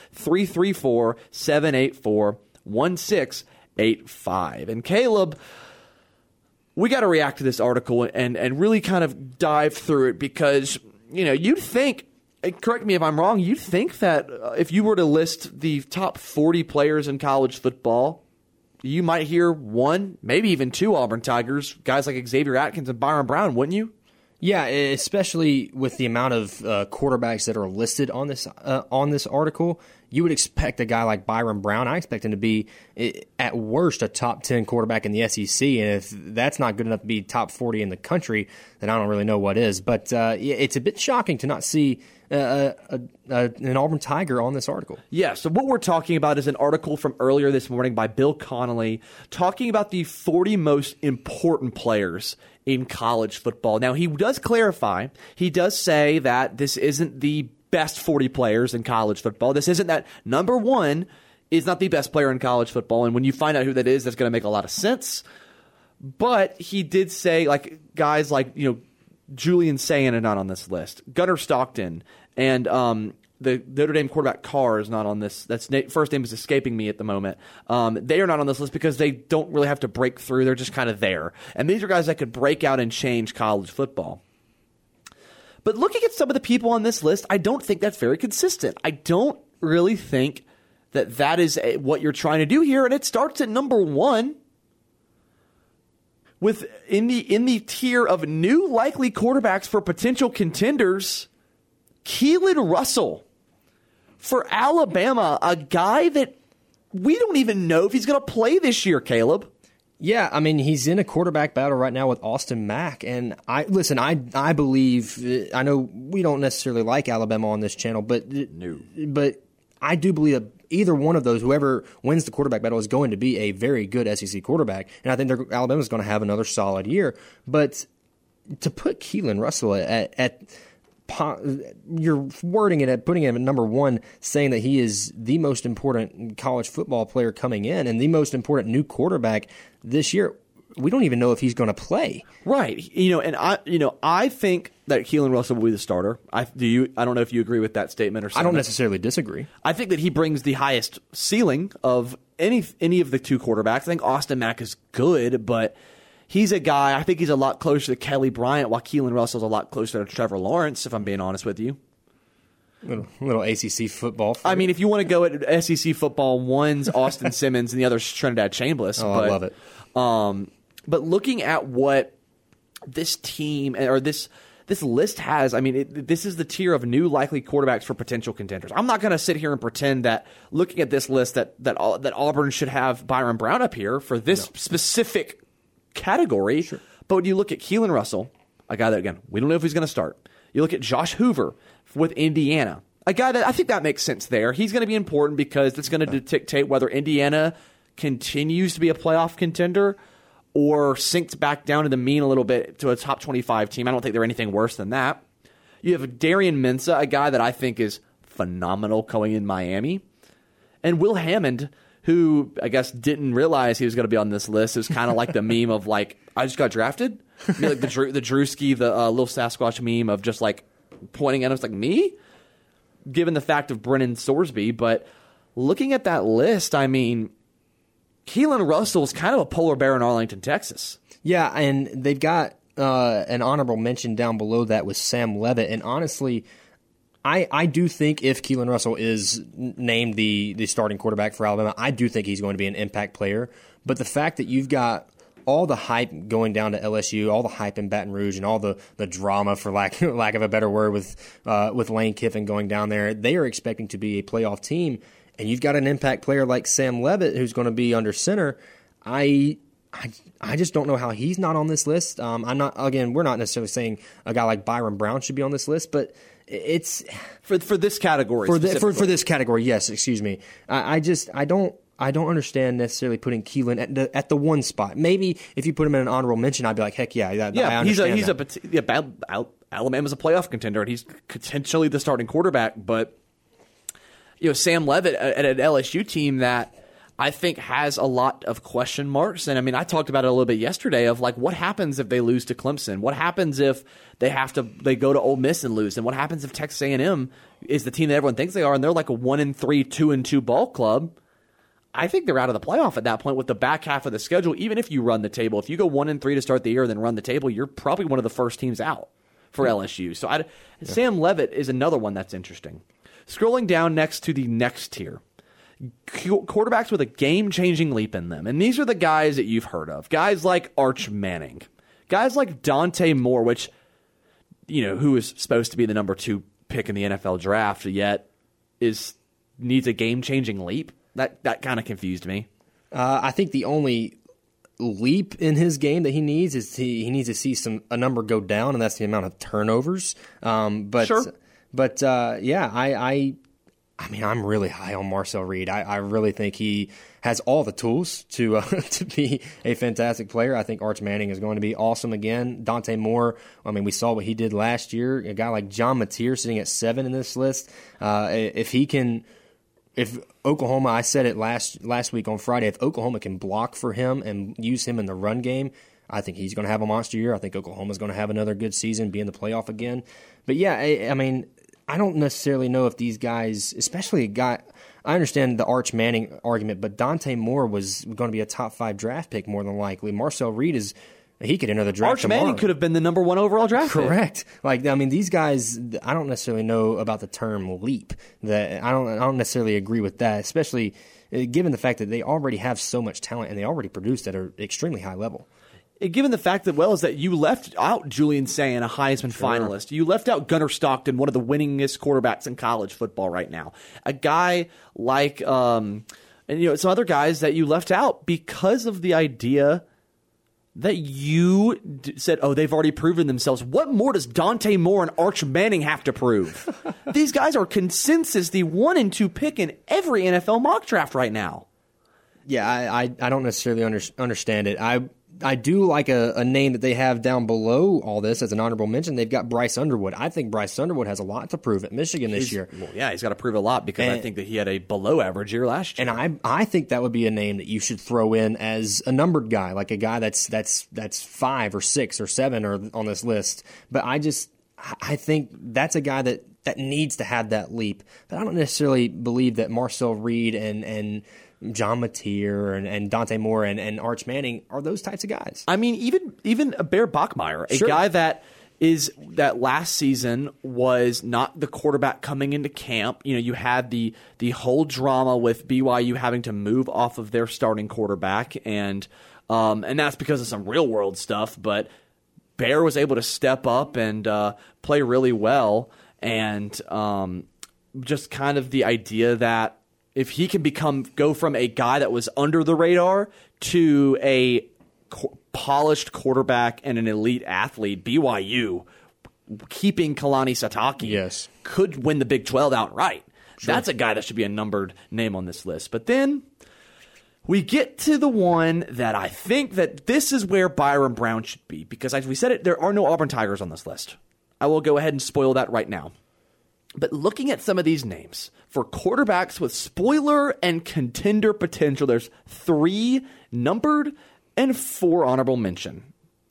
334-784-1685. And Caleb, we got to react to this article and really kind of dive through it because, you'd think, correct me if I'm wrong, you'd think that if you were to list the top 40 players in college football, you might hear one, maybe even two Auburn Tigers, guys like Xavier Atkins and Byron Brown, wouldn't you? Yeah, especially with the amount of quarterbacks that are listed on this article, you would expect a guy like Byron Brown. I expect him to be, at worst, a top 10 quarterback in the SEC. And if that's not good enough to be top 40 in the country, then I don't really know what is. But it's a bit shocking to not see an Auburn Tiger on this article. Yeah, so what we're talking about is an article from earlier this morning by Bill Connolly talking about the 40 most important players in college football. Now, he does clarify, he does say that this isn't the best 40 players in college football. This isn't that number one is not the best player in college football. And when you find out who that is, that's going to make a lot of sense. But he did say, like, guys like, Julian Sayin are not on this list. Gunnar Stockton and the Notre Dame quarterback Carr is not on this. That's first name is escaping me at the moment. They are not on this list because they don't really have to break through. They're just kind of there. And these are guys that could break out and change college football. But looking at some of the people on this list, I don't think that's very consistent. I don't really think that is what you're trying to do here. And it starts at number one with in the tier of new likely quarterbacks for potential contenders, Keelan Russell for Alabama, a guy that we don't even know if he's going to play this year, Caleb. Yeah, I mean, he's in a quarterback battle right now with Austin Mack. And I believe, I know we don't necessarily like Alabama on this channel, but I do believe that either one of those, whoever wins the quarterback battle, is going to be a very good SEC quarterback. And I think Alabama's going to have another solid year. But to put Keelan Russell you're wording it at putting him at number one, saying that he is the most important college football player coming in and the most important new quarterback this year. We don't even know if he's going to play. Right. I think that Keelan Russell will be the starter. I don't know if you agree with that statement or something. I don't necessarily disagree. I think that he brings the highest ceiling of any of the two quarterbacks. I think Austin Mack is good, but he's a guy, I think he's a lot closer to Kelly Bryant, while Keelan Russell's a lot closer to Trevor Lawrence, if I'm being honest with you. Little ACC football. I mean, if you want to go at SEC football, one's Austin Simmons and the other's Trinidad Chambliss. I love it. But looking at what this team or this list has, I mean, this is the tier of new likely quarterbacks for potential contenders. I'm not going to sit here and pretend that looking at this list that Auburn should have Byron Brown up here for this specific category. Sure. But when you look at Keelan Russell, a guy that, again, we don't know if he's going to start. You look at Josh Hoover with Indiana, a guy that I think that makes sense there. He's going to be important because it's going to dictate whether Indiana continues to be a playoff contender or sinks back down to the mean a little bit to a top 25 team. I don't think they're anything worse than that. You have Darian Mensah, a guy that I think is phenomenal going in Miami. And Will Hammond, who I guess didn't realize he was going to be on this list. It was kind of like the meme of like, I just got drafted. I mean, like the Drewski, the little Sasquatch meme of just like pointing at him. It's like, me? Given the fact of Brennan Sorsby. But looking at that list, I mean, Keelan Russell is kind of a polar bear in Arlington, Texas. Yeah, and they've got an honorable mention down below that with Sam Leavitt. And honestly, I do think if Keelan Russell is named the starting quarterback for Alabama, I do think he's going to be an impact player. But the fact that you've got all the hype going down to LSU, all the hype in Baton Rouge, and all the drama, for lack of a better word, with Lane Kiffin going down there, they are expecting to be a playoff team. And you've got an impact player like Sam Leavitt who's going to be under center. I just don't know how he's not on this list. We're not necessarily saying a guy like Byron Brown should be on this list, but it's for this category. For this category, yes. Excuse me. I don't understand necessarily putting Keelan at the one spot. Maybe if you put him in an honorable mention, I'd be like, heck yeah, I understand that. Alabama's a playoff contender, and he's potentially the starting quarterback, but Sam Leavitt at an LSU team that I think has a lot of question marks. And I mean, I talked about it a little bit yesterday of like, what happens if they lose to Clemson? What happens if they go to Ole Miss and lose? And what happens if Texas A&M is the team that everyone thinks they are and they're like a 1-3, 2-2 ball club? I think they're out of the playoff at that point with the back half of the schedule. Even if you run the table, if you go 1-3 to start the year and then run the table, you're probably one of the first teams out for LSU. So Sam Leavitt is another one that's interesting. Scrolling down next to the next tier, quarterbacks with a game-changing leap in them. And these are the guys that you've heard of. Guys like Arch Manning. Guys like Dante Moore, which, who is supposed to be the number 2 pick in the NFL draft, yet needs a game-changing leap. That kind of confused me. I think the only leap in his game that he needs is he needs to see a number go down, and that's the amount of turnovers. Sure. But I mean, I'm really high on Marcel Reed. I really think he has all the tools to be a fantastic player. I think Arch Manning is going to be awesome again. Dante Moore, I mean, we saw what he did last year. A guy like John Mateer sitting at 7 in this list. If Oklahoma, I said it last week on Friday, if Oklahoma can block for him and use him in the run game, I think he's going to have a monster year. I think Oklahoma's going to have another good season, be in the playoff again. But yeah, I mean, I don't necessarily know if these guys, especially a guy, I understand the Arch Manning argument, but Dante Moore was going to be a top 5 draft pick more than likely. Marcel Reed he could enter the draft Arch tomorrow. Manning could have been the number 1 overall draft pick. Correct. Like, I mean, these guys, I don't necessarily know about the term leap. That I don't necessarily agree with that, especially given the fact that they already have so much talent and they already produced at an extremely high level. Given the fact that you left out Julian Sayin, a Heisman finalist. You left out Gunnar Stockton, one of the winningest quarterbacks in college football right now. A guy like, some other guys that you left out because of the idea that you said, oh, they've already proven themselves. What more does Dante Moore and Arch Manning have to prove? These guys are consensus the 1 and 2 pick in every NFL mock draft right now. Yeah, I don't necessarily understand it. I do like a name that they have down below all this as an honorable mention. They've got Bryce Underwood. I think Bryce Underwood has a lot to prove at Michigan this year. Well, yeah, he's got to prove a lot because I think that he had a below-average year last year. And I think that would be a name that you should throw in as a numbered guy, like a guy that's 5 or 6 or 7 or on this list. But I think that's a guy that needs to have that leap. But I don't necessarily believe that Marcel Reed and John Mateer and Dante Moore and Arch Manning are those types of guys. I mean, even Bear Bachmeier, a guy that last season was not the quarterback coming into camp. You know, you had the whole drama with BYU having to move off of their starting quarterback, and that's because of some real world stuff. But Bear was able to step up and play really well, and just kind of the idea that if he can go from a guy that was under the radar to a polished quarterback and an elite athlete, BYU, keeping Kalani Sitake, could win the Big 12 outright. Sure. That's a guy that should be a numbered name on this list. But then we get to the one that I think that this is where Byron Brown should be, because as we said, there are no Auburn Tigers on this list. I will go ahead and spoil that right now. But looking at some of these names, for quarterbacks with spoiler and contender potential, there's 3 numbered and 4 honorable mention.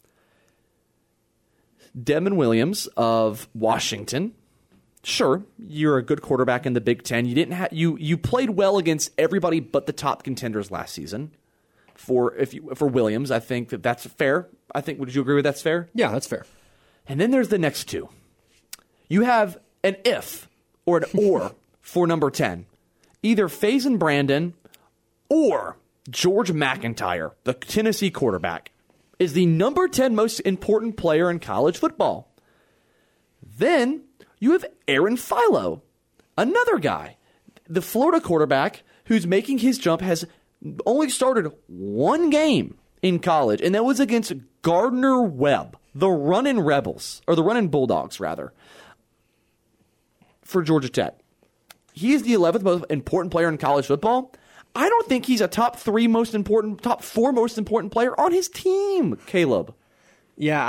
Devin Williams of Washington. Sure, you're a good quarterback in the Big Ten. You played well against everybody but the top contenders last season. For Williams, I think that's fair. Would you agree with that's fair? Yeah, that's fair. And then there's the next 2. You have an if or an or for number 10. Either Faison Brandon or George McIntyre, the Tennessee quarterback, is the number 10 most important player in college football. Then you have Aaron Philo, another guy. The Florida quarterback who's making his jump has only started 1 game in college, and that was against Gardner Webb, the Runnin' Rebels, or the Runnin' Bulldogs, rather, for Georgia Tech. He is the 11th most important player in college football. I don't think he's a top 4 most important player on his team, Caleb. Yeah,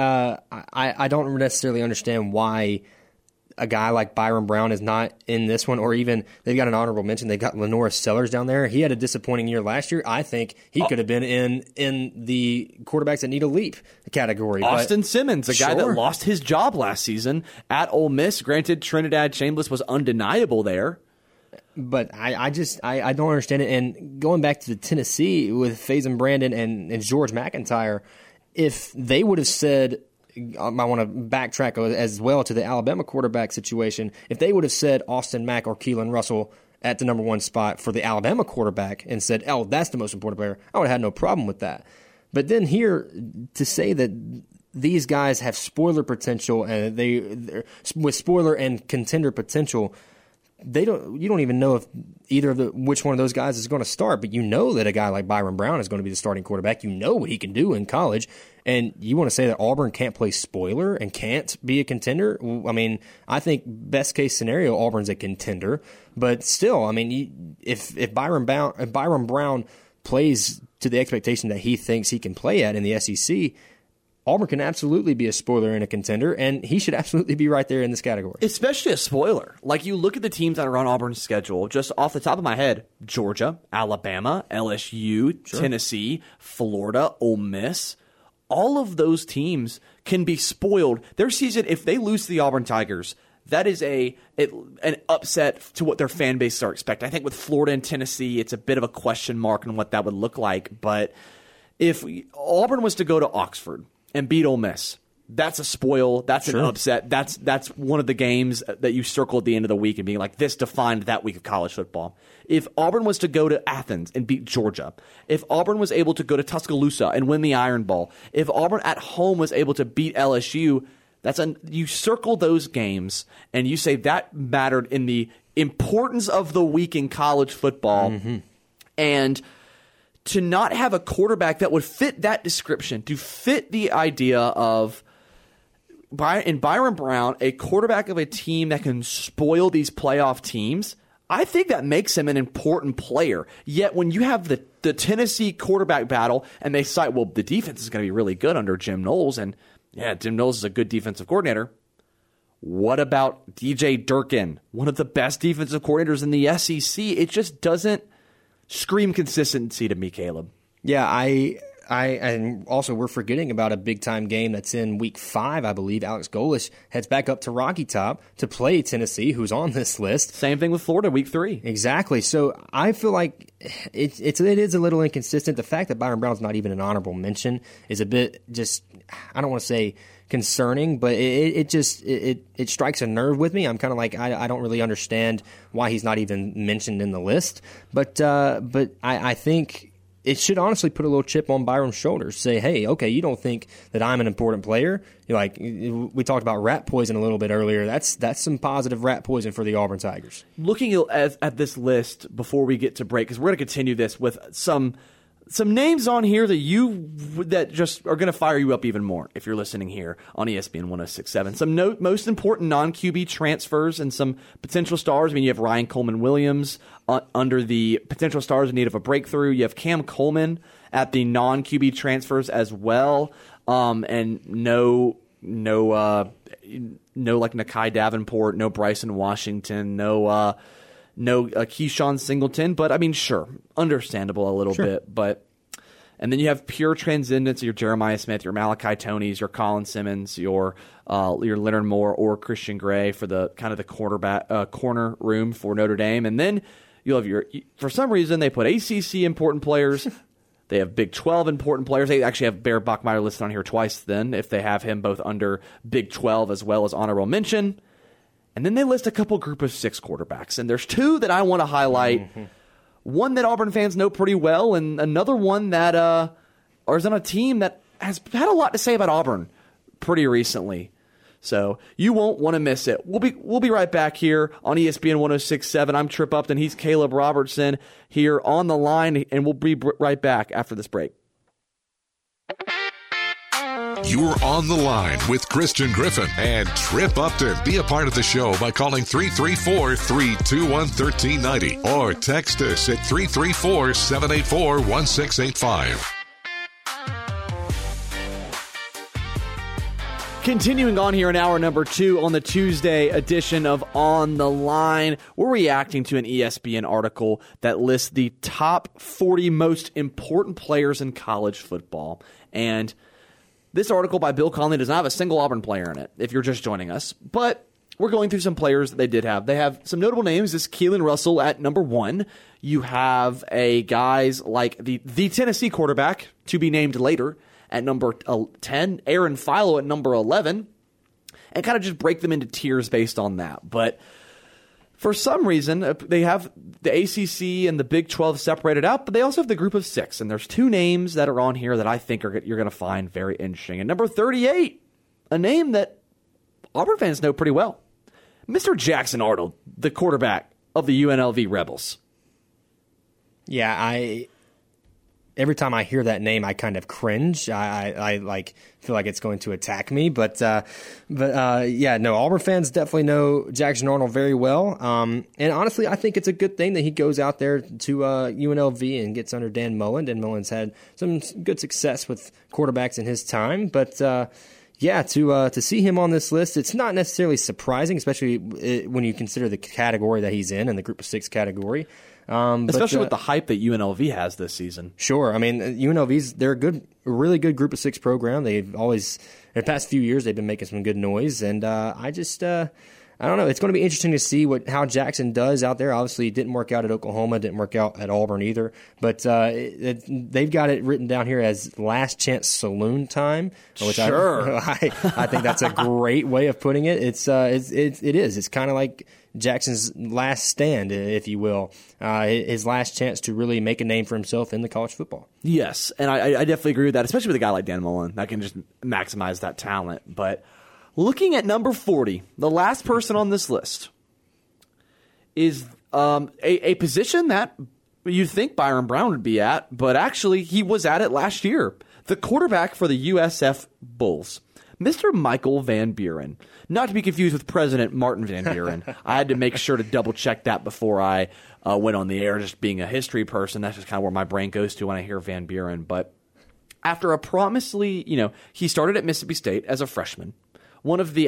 I don't necessarily understand why a guy like Byron Brown is not in this one, or even they've got an honorable mention. They've got Lenoris Sellers down there. He had a disappointing year last year. I think he could have been in the quarterbacks that need a leap category. Austin Simmons, a guy that lost his job last season at Ole Miss. Granted, Trinidad Chambliss was undeniable there. But I don't understand it. And going back to the Tennessee with Faison Brandon and George McIntyre, if they would have said, I want to backtrack as well to the Alabama quarterback situation. If they would have said Austin Mack or Keelan Russell at the number 1 spot for the Alabama quarterback and said, oh, that's the most important player, I would have had no problem with that. But then here, to say that these guys have spoiler potential and they're with spoiler and contender potential, you don't even know if which one of those guys is going to start, but you know that a guy like Byron Brown is going to be the starting quarterback. You know what he can do in college, and you want to say that Auburn can't play spoiler and can't be a contender? I mean, I think best case scenario, Auburn's a contender, but still, I mean, if Byron Brown plays to the expectation that he thinks he can play at in the SEC, Auburn can absolutely be a spoiler and a contender, and he should absolutely be right there in this category. Especially a spoiler. Like, you look at the teams that are on Auburn's schedule, just off the top of my head, Georgia, Alabama, LSU, Tennessee, Florida, Ole Miss. All of those teams can be spoiled. Their season, if they lose to the Auburn Tigers, that is an upset to what their fan bases are expecting. I think with Florida and Tennessee, it's a bit of a question mark on what that would look like. But if Auburn was to go to Oxford and beat Ole Miss, that's a spoil. That's an upset. That's one of the games that you circle at the end of the week and being like, this defined that week of college football. If Auburn was to go to Athens and beat Georgia, if Auburn was able to go to Tuscaloosa and win the Iron Bowl, if Auburn at home was able to beat LSU, you circle those games and you say that mattered in the importance of the week in college football. Mm-hmm. And to not have a quarterback that would fit that description, to fit the idea of in Byron Brown, a quarterback of a team that can spoil these playoff teams, I think that makes him an important player. Yet when you have the Tennessee quarterback battle and they cite, well, the defense is going to be really good under Jim Knowles, and yeah, Jim Knowles is a good defensive coordinator. What about DJ Durkin, one of the best defensive coordinators in the SEC? It just doesn't scream consistency to me, Caleb. Yeah, and also we're forgetting about a big-time game that's in Week 5, I believe. Alex Golesh heads back up to Rocky Top to play Tennessee, who's on this list. Same thing with Florida, Week 3. Exactly. So I feel like it is a little inconsistent. The fact that Byron Brown's not even an honorable mention is a bit just, I don't want to say concerning, but it strikes a nerve with me. I'm kind of like, I don't really understand why he's not even mentioned in the list. But I think it should honestly put a little chip on Byron's shoulders. Say, hey, okay, you don't think that I'm an important player? You're like, we talked about rat poison a little bit earlier. That's some positive rat poison for the Auburn Tigers. Looking at this list before we get to break, because we're going to continue this with some names on here that just are going to fire you up even more if you're listening here on ESPN 106.7. Some most important non-QB transfers and some potential stars. I mean, you have Ryan Coleman-Williams under the potential stars in need of a breakthrough. You have Cam Coleman at the non-QB transfers as well, and no like Nakai Davenport, no Bryson Washington, no Keyshawn Singleton, but I mean, sure, understandable a little bit, but and then you have pure transcendence, your Jeremiah Smith, your Malachi Tonys, your Colin Simmons, your Leonard Moore or Christian Gray for the kind of the corner room for Notre Dame, and then you'll have for some reason they put ACC important players. They have Big 12 important players. They actually have Bear Bachmeier listed on here twice then, if they have him both under Big 12 as well as honorable mention. And then they list a couple group of 6 quarterbacks. And there's 2 that I want to highlight. Mm-hmm. One that Auburn fans know pretty well, and another one that is on a team that has had a lot to say about Auburn pretty recently. So you won't want to miss it. We'll be right back here on ESPN 106.7. I'm Trip Upton. He's Caleb Robertson here on the line, and we'll be right back after this break. You're on the line with Christian Griffin and Trip Upton. Be a part of the show by calling 334-321-1390 or text us at 334-784-1685. Continuing on here in hour number 2 on the Tuesday edition of On the Line, we're reacting to an ESPN article that lists the top 40 most important players in college football. And this article by Bill Conley does not have a single Auburn player in it, if you're just joining us. But we're going through some players that they did have. They have some notable names. This is Keelan Russell at number 1. You have guys like the Tennessee quarterback, to be named later, at number 10, Aaron Philo at number 11, and kind of just break them into tiers based on that. But for some reason, they have the ACC and the Big 12 separated out, but they also have the group of 6, and there's 2 names that are on here that I think you're going to find very interesting. And number 38, a name that Auburn fans know pretty well, Mr. Jackson Arnold, the quarterback of the UNLV Rebels. Yeah, every time I hear that name, I kind of cringe. I like feel like it's going to attack me. But yeah, no, Auburn fans definitely know Jackson Arnold very well. And honestly, I think it's a good thing that he goes out there to UNLV and gets under Dan Mullen. Dan Mullen's had some good success with quarterbacks in his time. But yeah, to see him on this list, it's not necessarily surprising, especially when you consider the category that he's in the Group of 6 category. Especially with the hype that UNLV has this season. Sure. I mean, they're a really good Group of 6 program. They've always, in the past few years, they've been making some good noise. And I don't know. It's going to be interesting to see how Jackson does out there. Obviously, it didn't work out at Oklahoma, didn't work out at Auburn either. But they've got it written down here as last chance saloon time. Which sure. I think that's a great way of putting it. It is. It's kind of like Jackson's last stand, if you will, his last chance to really make a name for himself in the college football. Yes, and I definitely agree with that, especially with a guy like Dan Mullen that can just maximize that talent. But looking at number 40, the last person on this list is a position that you'd think Byron Brown would be at, but actually he was at it last year. The quarterback for the USF Bulls, Mr. Michael Van Buren. Not to be confused with President Martin Van Buren. I had to make sure to double-check that before I went on the air, just being a history person. That's just kind of where my brain goes to when I hear Van Buren. But after a he started at Mississippi State as a freshman. One of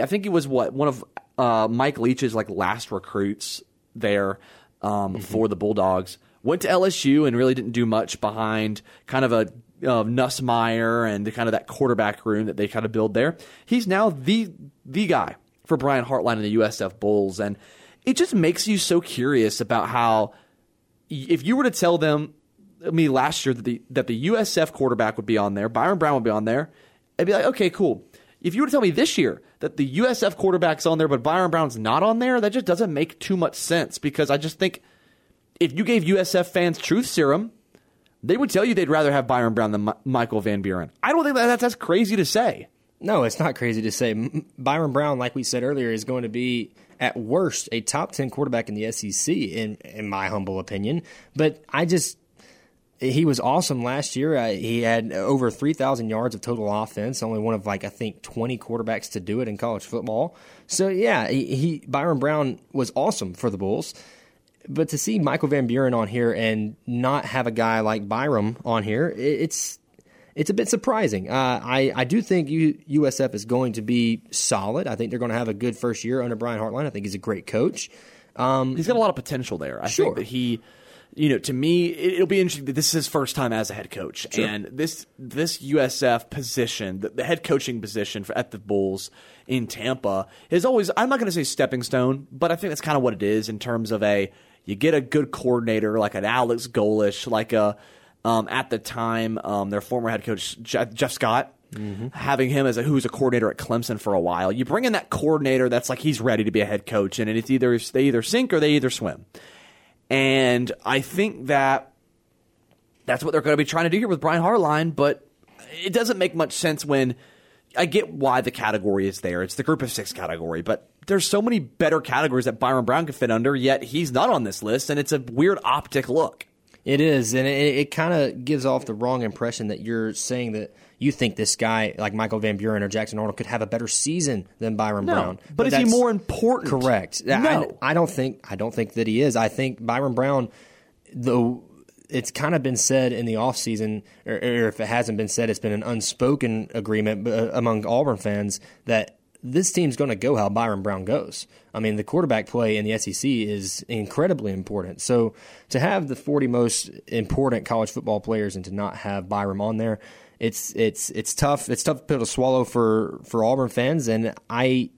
Mike Leach's last recruits there for the Bulldogs. Went to LSU and really didn't do much behind kind of a Nussmeier and kind of that quarterback room that they kind of build there. He's now the guy for Brian Hartline and the USF Bulls, and it just makes you so curious about how, if you were to tell me last year that the USF quarterback would be on there, Byron Brown would be on there, I'd be like, okay, cool. If you were to tell me this year that the USF quarterback's on there but Byron Brown's not on there, that just doesn't make too much sense, because I just think if you gave USF fans truth serum, they would tell you they'd rather have Byron Brown than Michael Van Buren. I don't think that's crazy to say. No, it's not crazy to say. Byron Brown, like we said earlier, is going to be, at worst, a top 10 quarterback in the SEC, in my humble opinion. But he was awesome last year. He had over 3,000 yards of total offense, only one of 20 quarterbacks to do it in college football. So, yeah, Byron Brown was awesome for the Bulls. But to see Michael Van Buren on here and not have a guy like Byram on here, it's a bit surprising. I do think USF is going to be solid. I think they're going to have a good first year under Brian Hartline. I think he's a great coach. He's got a lot of potential there. I think that he, to me, it'll be interesting that this is his first time as a head coach. Sure. And this USF position, the head coaching position at the Bulls in Tampa, is always, I'm not going to say stepping stone, but I think that's kind of what it is in terms of you get a good coordinator like an Alex Golesh, like at the time their former head coach Jeff Scott, having him who's a coordinator at Clemson for a while. You bring in that coordinator that's he's ready to be a head coach, and it's they either sink or they either swim. And I think that's what they're going to be trying to do here with Brian Hartline, but it doesn't make much sense when I get why the category is there. It's the group of 6 category, but there's so many better categories that Byron Brown could fit under, yet he's not on this list, and it's a weird optic look. It is, and it kind of gives off the wrong impression that you're saying that you think this guy like Michael Van Buren or Jackson Arnold could have a better season than Byron Brown. But is he more important? Correct. No. I don't think that he is. I think Byron Brown, though it's kind of been said in the offseason, or if it hasn't been said, it's been an unspoken agreement among Auburn fans that this team's going to go how Byron Brown goes. I mean, the quarterback play in the SEC is incredibly important. So to have the 40 most important college football players and to not have Byron on there, it's tough. It's tough pill to swallow for Auburn fans, and I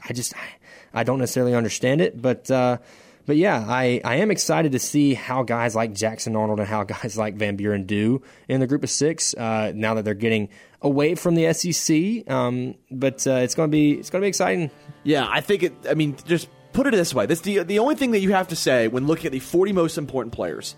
don't necessarily understand it, but yeah, I am excited to see how guys like Jackson Arnold and how guys like Van Buren do in the group of 6 now that they're getting away from the SEC. But it's going to be exciting. Yeah, I think it. I mean, just put it this way: this the only thing that you have to say when looking at the 40 most important players.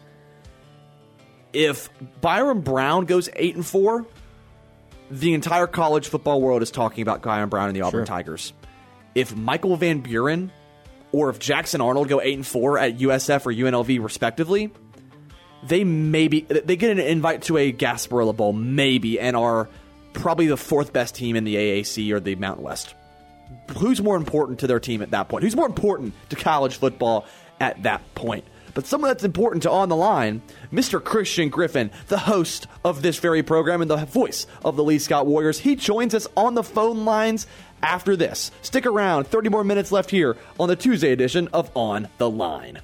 If Byron Brown goes 8-4, the entire college football world is talking about Byron Brown and the Auburn Tigers. If Michael Van Buren or if Jackson Arnold go 8-4 at USF or UNLV respectively, they get an invite to a Gasparilla Bowl maybe and are probably the 4th best team in the AAC or the Mountain West. Who's more important to their team at that point? Who's more important to college football at that point? But someone that's important to On the Line, Mr. Christian Griffin, the host of this very program and the voice of the Lee Scott Warriors. He joins us on the phone lines after this. Stick around, 30 more minutes left here on the Tuesday edition of On the Line.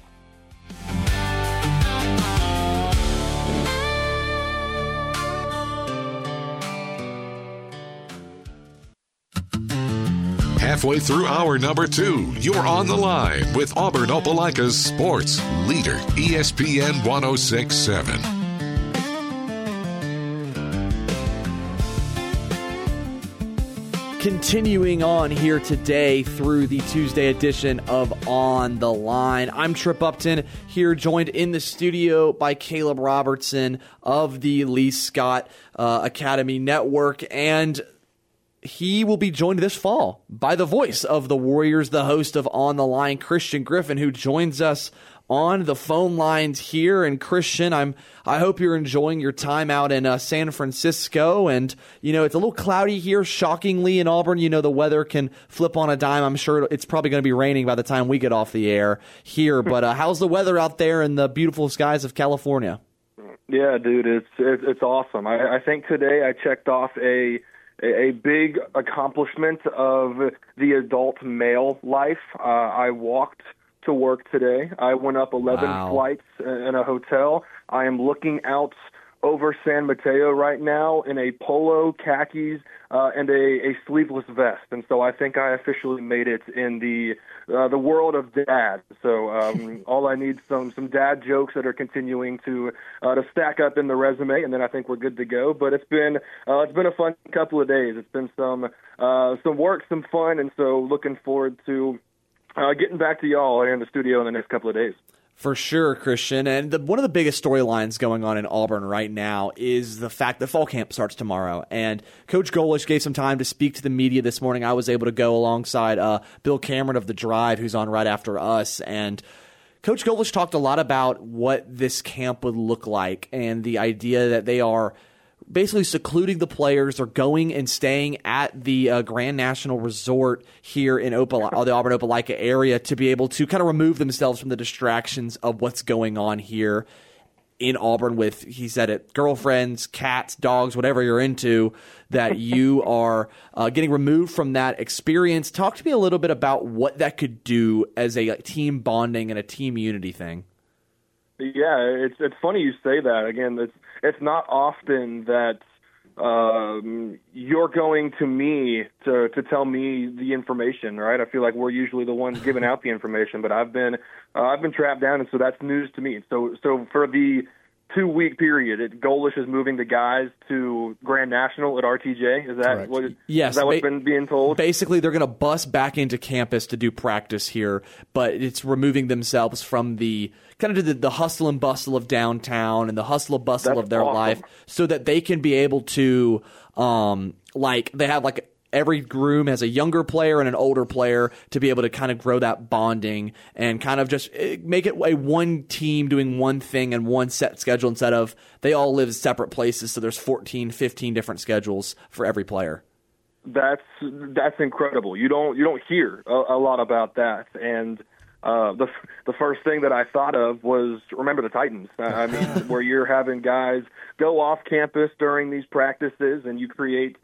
Halfway through hour number 2, you're on the line with Auburn Opelika's sports leader, ESPN 106.7. Continuing on here today through the Tuesday edition of On the Line. I'm Trip Upton, here joined in the studio by Caleb Robertson of the Lee Scott Academy Network, and he will be joined this fall by the voice of the Warriors, the host of On the Line, Christian Griffin, who joins us on the phone lines here. And Christian, I hope you're enjoying your time out in San Francisco. And, it's a little cloudy here, shockingly, in Auburn. The weather can flip on a dime. I'm sure it's probably going to be raining by the time we get off the air here. But how's the weather out there in the beautiful skies of California? Yeah, dude, it's awesome. I think today I checked off a big accomplishment of the adult male life. I walked to work today. I went up 11 flights in a hotel. I am looking out over San Mateo right now in a polo, khakis, and a sleeveless vest. And so I think I officially made it in the world of dad. So all I need some dad jokes that are continuing to stack up in the resume, and then I think we're good to go. But it's been a fun couple of days. It's been some work, some fun, and so looking forward to getting back to y'all here in the studio in the next couple of days. For sure, Christian. And one of the biggest storylines going on in Auburn right now is the fact that fall camp starts tomorrow. And Coach Golesh gave some time to speak to the media this morning. I was able to go alongside Bill Cameron of The Drive, who's on right after us. And Coach Golesh talked a lot about what this camp would look like and the idea that they are basically secluding the players. They're going and staying at the Grand National Resort here in the Auburn-Opelika area to be able to kind of remove themselves from the distractions of what's going on here in Auburn with, he said it, girlfriends, cats, dogs, whatever you're into, that you are getting removed from that experience. Talk to me a little bit about what that could do as a team bonding and a team unity thing. Yeah, it's funny you say that. Again, it's not often that you're going to me to tell me the information, right? I feel like we're usually the ones giving out the information, but I've been trapped down, and so that's news to me. So for the 2-week period, Golesh is moving the guys to Grand National at RTJ. Is that yes, is that what's been being told? Basically, they're going to bus back into campus to do practice here, but it's removing themselves from the kind of the hustle and bustle of downtown and the hustle and bustle of their life, so that they can be able to they have every room has a younger player and an older player to be able to kind of grow that bonding and kind of just make it a one team doing one thing and one set schedule instead of they all live in separate places. So there's 14, 15 different schedules for every player. That's incredible. You don't hear a lot about that. And the first thing that I thought of was remember the Titans. I mean, where you're having guys go off campus during these practices and you create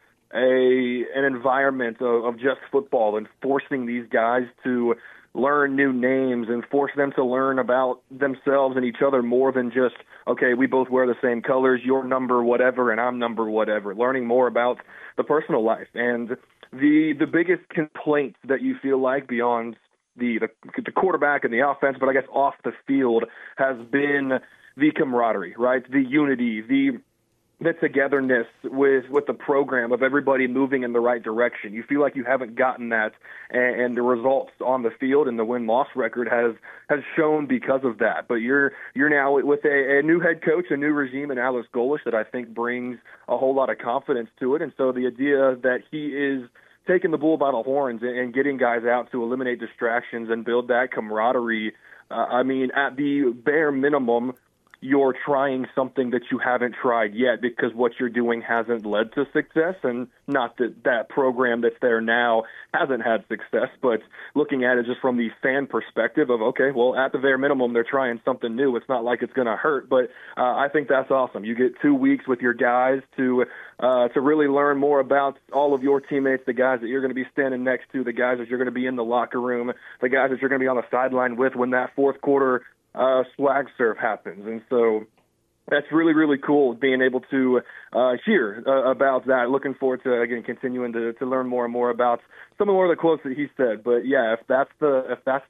an environment of just football and forcing these guys to learn new names and force them to learn about themselves and each other more than just, okay, we both wear the same colors, you're number whatever and I'm number whatever, learning more about the personal life. And the biggest complaint that you feel like beyond the quarterback and the offense, but I guess off the field, has been the camaraderie, right? The unity, the togetherness with the program of everybody moving in the right direction. You feel like you haven't gotten that, and the results on the field and the win-loss record has shown because of that. But you're now with a new head coach, a new regime in Alex Golesh that I think brings a whole lot of confidence to it. And so the idea that he is taking the bull by the horns and getting guys out to eliminate distractions and build that camaraderie, I mean, at the bare minimum, you're trying something that you haven't tried yet because what you're doing hasn't led to success. And not that program that's there now hasn't had success, but looking at it just from the fan perspective of, okay, well, at the bare minimum, they're trying something new. It's not like it's going to hurt, but I think that's awesome. You get 2 weeks with your guys to really learn more about all of your teammates, the guys that you're going to be standing next to, the guys that you're going to be in the locker room, the guys that you're going to be on the sideline with when that fourth quarter swag surf happens. And so that's really, really cool being able to hear about that. Looking forward to, again, continuing to learn more and more about some of the quotes that he said. But yeah, if that's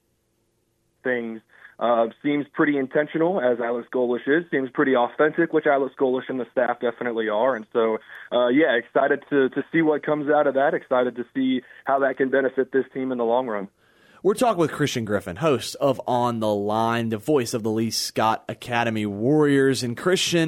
things seems pretty intentional, as Alex Golesh is, seems pretty authentic, which Alex Golesh and the staff definitely are. And so, excited to see what comes out of that, excited to see how that can benefit this team in the long run. We're talking with Christian Griffin, host of On the Line, the voice of the Lee Scott Academy Warriors. And Christian,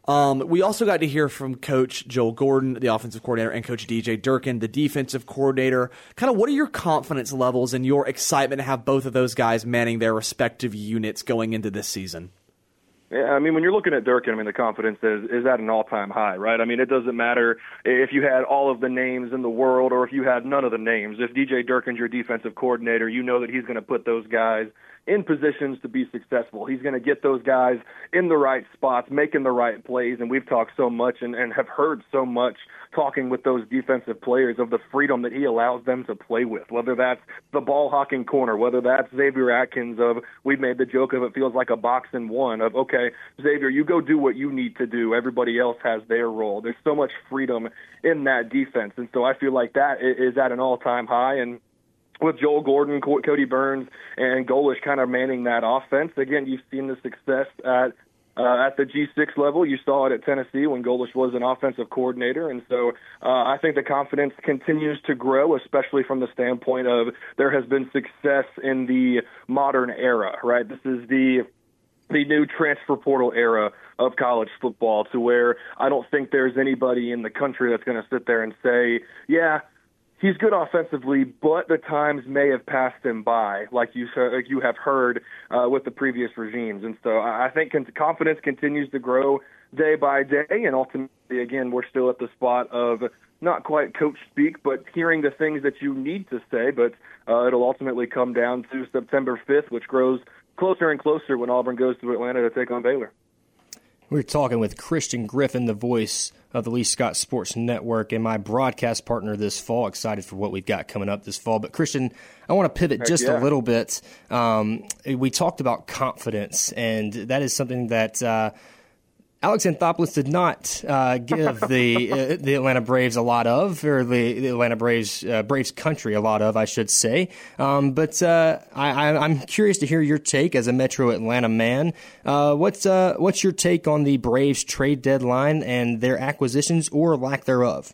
We also got to hear from Coach Joel Gordon, the offensive coordinator, and Coach DJ Durkin, the defensive coordinator. Kind of what are your confidence levels and your excitement to have both of those guys manning their respective units going into this season? Yeah, I mean, when you're looking at Durkin, I mean, the confidence is at an all-time high, right? I mean, it doesn't matter if you had all of the names in the world or if you had none of the names. If DJ Durkin's your defensive coordinator, you know that he's going to put those guys in positions to be successful. He's going to get those guys in the right spots, making the right plays, and we've talked so much and have heard so much talking with those defensive players of the freedom that he allows them to play with, whether that's the ball hawking corner, whether that's Xavier Atkins of, we've made the joke of it feels like a box and one of, okay, Xavier, you go do what you need to do. Everybody else has their role. There's so much freedom in that defense, and so I feel like that is at an all-time high, and with Joel Gordon, Cody Burns, and Golesh kind of manning that offense. Again, you've seen the success at the G6 level. You saw it at Tennessee when Golesh was an offensive coordinator. And so I think the confidence continues to grow, especially from the standpoint of there has been success in the modern era, right? This is the new transfer portal era of college football, to where I don't think there's anybody in the country that's going to sit there and say, yeah, he's good offensively, but the times may have passed him by, like you have heard with the previous regimes. And so I think confidence continues to grow day by day, and ultimately, again, we're still at the spot of not quite coach speak, but hearing the things that you need to say, but it'll ultimately come down to September 5th, which grows closer and closer when Auburn goes to Atlanta to take on Baylor. We're talking with Christian Griffin, the voice of the Lee Scott Sports Network, and my broadcast partner this fall. Excited for what we've got coming up this fall. But, Christian, I want to pivot just a little bit. We talked about confidence, and that is something that Alex Anthopoulos did not give the Atlanta Braves a lot of, or the Atlanta Braves country a lot of, I should say. But I'm curious to hear your take as a Metro Atlanta man. What's your take on the Braves trade deadline and their acquisitions or lack thereof?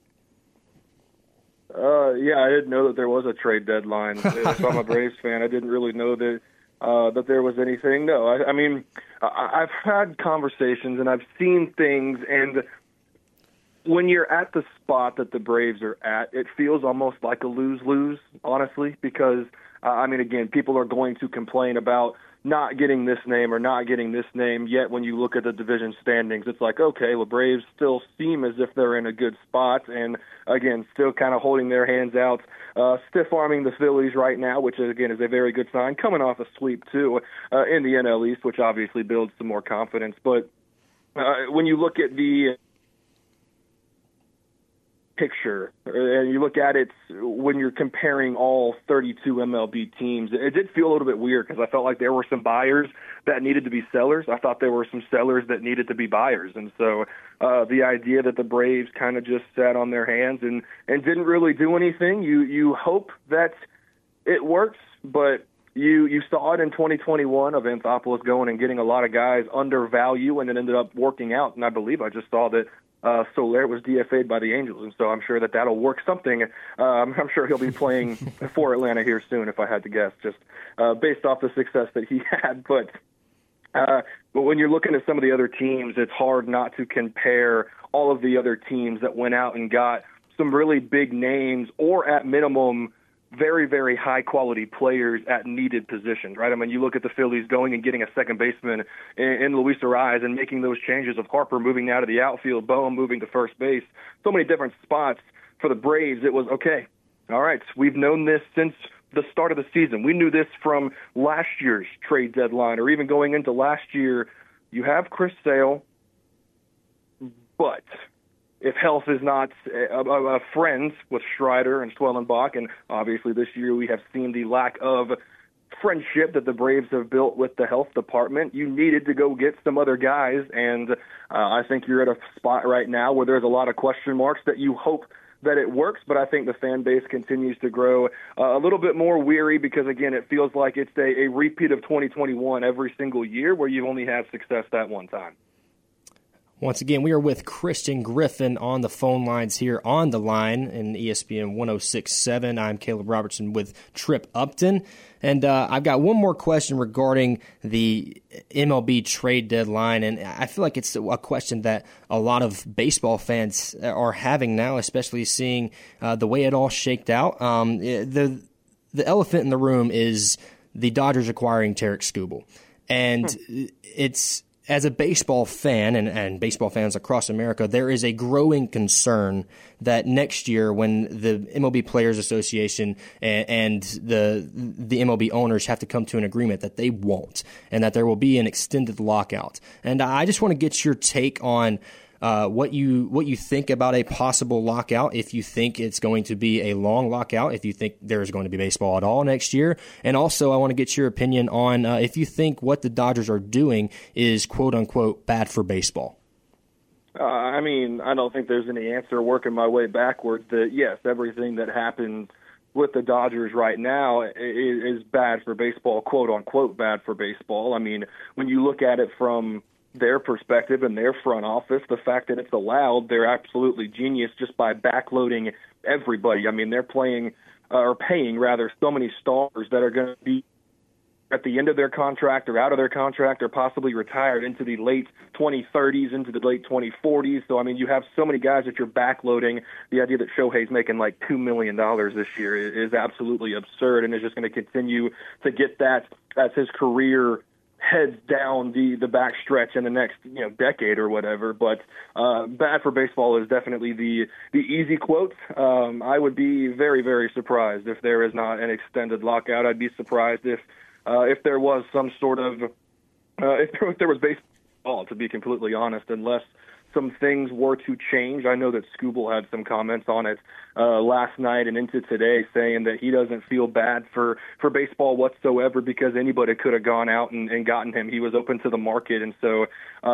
Yeah, I didn't know that there was a trade deadline. If I'm a Braves fan, I didn't really know that there was anything. No, I mean, I've had conversations and I've seen things, and when you're at the spot that the Braves are at, it feels almost like a lose-lose, honestly, because, I mean, again, people are going to complain about not getting this name or not getting this name, yet when you look at the division standings, it's like, okay, well, Braves still seem as if they're in a good spot, and, again, still kind of holding their hands out, stiff-arming the Phillies right now, which, again, is a very good sign, coming off a sweep, too, in the NL East, which obviously builds some more confidence. But when you look at the picture, and you look at it when you're comparing all 32 MLB teams, it did feel a little bit weird because I felt like there were some buyers that needed to be sellers. I thought there were some sellers that needed to be buyers. And so the idea that the Braves kind of just sat on their hands and didn't really do anything, you hope that it works, but you saw it in 2021 of Anthopoulos going and getting a lot of guys under value, and it ended up working out. And I believe I just saw that Soler was DFA'd by the Angels, and so I'm sure that that'll work something. I'm sure he'll be playing for Atlanta here soon, if I had to guess, just based off the success that he had. But when you're looking at some of the other teams, it's hard not to compare all of the other teams that went out and got some really big names, or at minimum, very, very high-quality players at needed positions, right? I mean, you look at the Phillies going and getting a second baseman in Luis Arraez and making those changes of Harper moving out of the outfield, Bohm moving to first base, so many different spots. For the Braves, it was, okay, all right, we've known this since the start of the season. We knew this from last year's trade deadline, or even going into last year. You have Chris Sale, but if health is not a friend with Strider and Schwellenbach, and obviously this year we have seen the lack of friendship that the Braves have built with the health department, you needed to go get some other guys, and I think you're at a spot right now where there's a lot of question marks that you hope that it works, but I think the fan base continues to grow a little bit more weary because, again, it feels like it's a repeat of 2021 every single year where you only have success that one time. Once again, we are with Christian Griffin on the phone lines here on The Line in ESPN 106.7. I'm Caleb Robertson with Trip Upton. And I've got one more question regarding the MLB trade deadline. And I feel like it's a question that a lot of baseball fans are having now, especially seeing the way it all shaked out. The elephant in the room is the Dodgers acquiring Tarik Skubal. And it's... As a baseball fan and baseball fans across America, there is a growing concern that next year when the MLB Players Association and the MLB owners have to come to an agreement that they won't, and that there will be an extended lockout. And I just want to get your take on what you think about a possible lockout, if you think it's going to be a long lockout, if you think there's going to be baseball at all next year. And also I want to get your opinion on if you think what the Dodgers are doing is quote-unquote bad for baseball. I don't think there's any answer working my way backwards that, yes, everything that happens with the Dodgers right now is bad for baseball, quote-unquote bad for baseball. I mean, when you look at it from their perspective and their front office, the fact that it's allowed, they're absolutely genius just by backloading everybody. I mean, they're paying so many stars that are going to be at the end of their contract or out of their contract or possibly retired into the late 2030s, into the late 2040s. So, I mean, you have so many guys that you're backloading. The idea that Shohei's making like $2 million this year is absolutely absurd, and is just going to continue to get that as his career heads down the backstretch in the next decade or whatever. But bad for baseball is definitely the easy quote. I would be very, very surprised if there is not an extended lockout. I'd be surprised if there was some sort of if there was baseball, to be completely honest, unless some things were to change. I know that Skubal had some comments on it last night and into today, saying that he doesn't feel bad for baseball whatsoever because anybody could have gone out and gotten him. He was open to the market. And so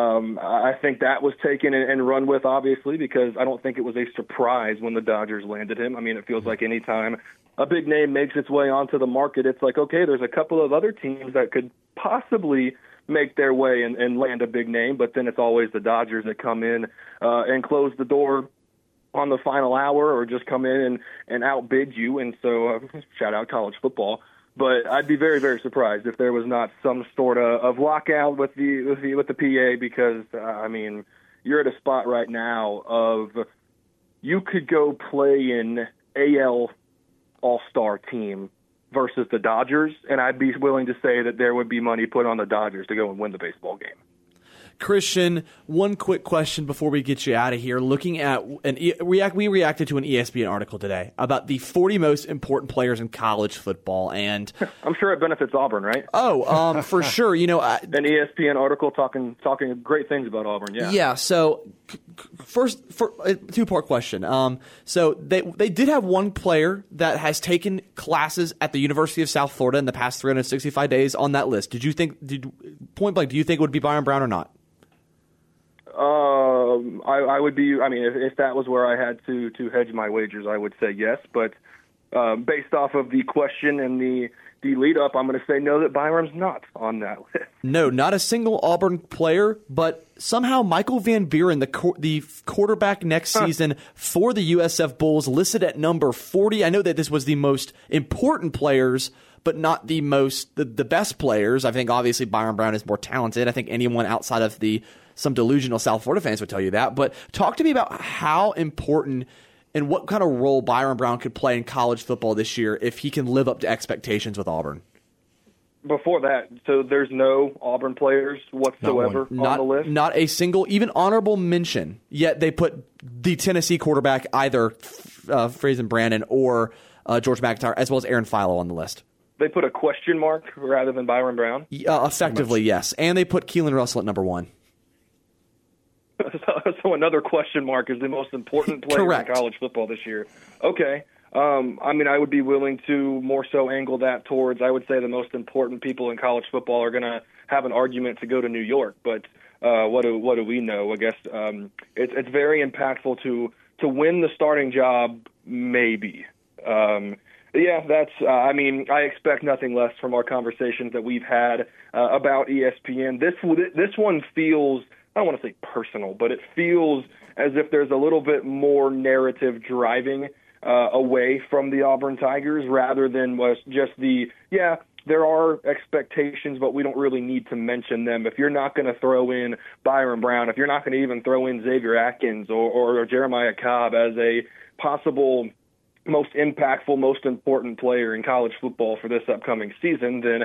I think that was taken and run with, obviously, because I don't think it was a surprise when the Dodgers landed him. I mean, it feels like any time a big name makes its way onto the market, it's like, okay, there's a couple of other teams that could possibly make their way and land a big name, but then it's always the Dodgers that come in and close the door on the final hour or just come in and outbid you. And so shout out college football. But I'd be very, very surprised if there was not some sort of lockout with the PA, because, you're at a spot right now of you could go play in AL All-Star team versus the Dodgers, and I'd be willing to say that there would be money put on the Dodgers to go and win the baseball game. Christian, one quick question before we get you out of here. Looking at we reacted to an ESPN article today about the 40 most important players in college football, and I'm sure it benefits Auburn, right? Oh, for sure. An ESPN article talking great things about Auburn. Yeah. Yeah. So, first, for a two-part question. So they did have one player that has taken classes at the University of South Florida in the past 365 days on that list. Do you think it would be Byron Brown or not? I would be. I mean, if that was where I had to hedge my wagers, I would say yes. But based off of the question and the lead up, I'm going to say no, that Byron's not on that list. No, not a single Auburn player, but somehow Michael Van Buren, the quarterback next season for the USF Bulls, listed at number 40. I know that this was the most important players, but not the best players. I think obviously Byron Brown is more talented. I think anyone outside of some delusional South Florida fans would tell you that. But talk to me about how important and what kind of role Byron Brown could play in college football this year if he can live up to expectations with Auburn. Before that, so there's no Auburn players whatsoever on the list? Not a single, even honorable mention. Yet they put the Tennessee quarterback, either Frazen Brandon or George McIntyre, as well as Aaron Philo on the list. They put a question mark rather than Byron Brown? Effectively, yes. And they put Keelan Russell at number 1. So another question mark is the most important player in college football this year. Okay. I would be willing to more so angle that towards, I would say the most important people in college football are going to have an argument to go to New York. But what do we know? I guess it's very impactful to win the starting job, maybe. That's. I expect nothing less from our conversations that we've had about ESPN. This one feels I don't want to say personal, but it feels as if there's a little bit more narrative driving away from the Auburn Tigers rather than was just there are expectations, but we don't really need to mention them. If you're not going to throw in Byron Brown, if you're not going to even throw in Xavier Atkins or Jeremiah Cobb as a possible most impactful, most important player in college football for this upcoming season, then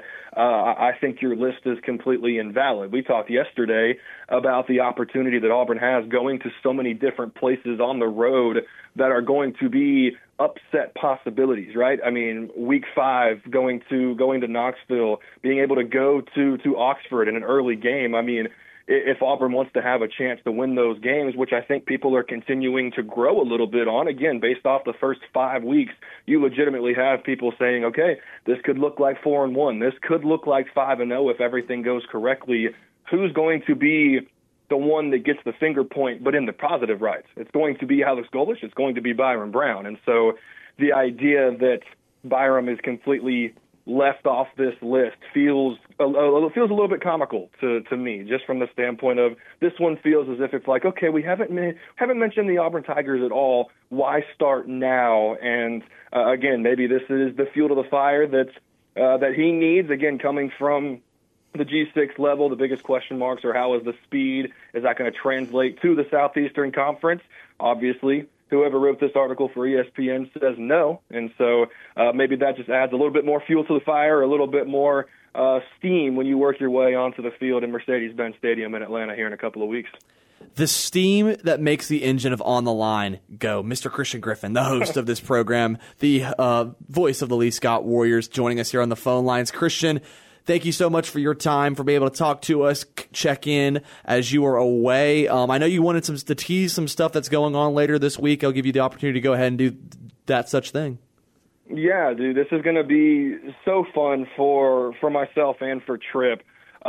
I think your list is completely invalid. We talked yesterday about the opportunity that Auburn has going to so many different places on the road that are going to be upset possibilities, right? I mean, week 5, going to Knoxville, being able to go to Oxford in an early game. I mean, if Auburn wants to have a chance to win those games, which I think people are continuing to grow a little bit on, again, based off the first 5 weeks, you legitimately have people saying, okay, this could look like 4-1. This could look like 5-0 if everything goes correctly. Who's going to be the one that gets the finger point, but in the positive rights? It's going to be Alex Golesh. It's going to be Byron Brown. And so the idea that Byron is completely left off this list feels a little bit comical to me, just from the standpoint of this one feels as if it's like, okay, we haven't mentioned the Auburn Tigers at all. Why start now? And again, maybe this is the fuel to the fire that he needs. Again, coming from the G6 level, the biggest question marks are how is the speed? Is that going to translate to the Southeastern Conference? Obviously, whoever wrote this article for ESPN says no, and so maybe that just adds a little bit more fuel to the fire, a little bit more steam when you work your way onto the field in Mercedes-Benz Stadium in Atlanta here in a couple of weeks. The steam that makes the engine of On the Line go. Mr. Christian Griffin, the host of this program, the voice of the Lee Scott Warriors, joining us here on the phone lines. Christian, thank you so much for your time, for being able to talk to us, check in as you are away. I know you wanted to tease some stuff that's going on later this week. I'll give you the opportunity to go ahead and do that such thing. Yeah, dude, this is going to be so fun for myself and for Tripp.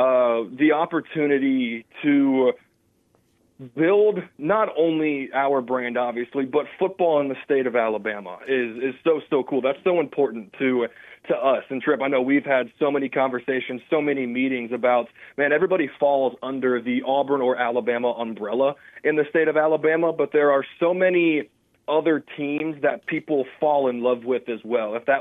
The opportunity to build not only our brand, obviously, but football in the state of Alabama is so cool. That's so important to us. And Tripp, I know we've had so many conversations, so many meetings about, man, everybody falls under the Auburn or Alabama umbrella in the state of Alabama, but there are so many other teams that people fall in love with as well. If that's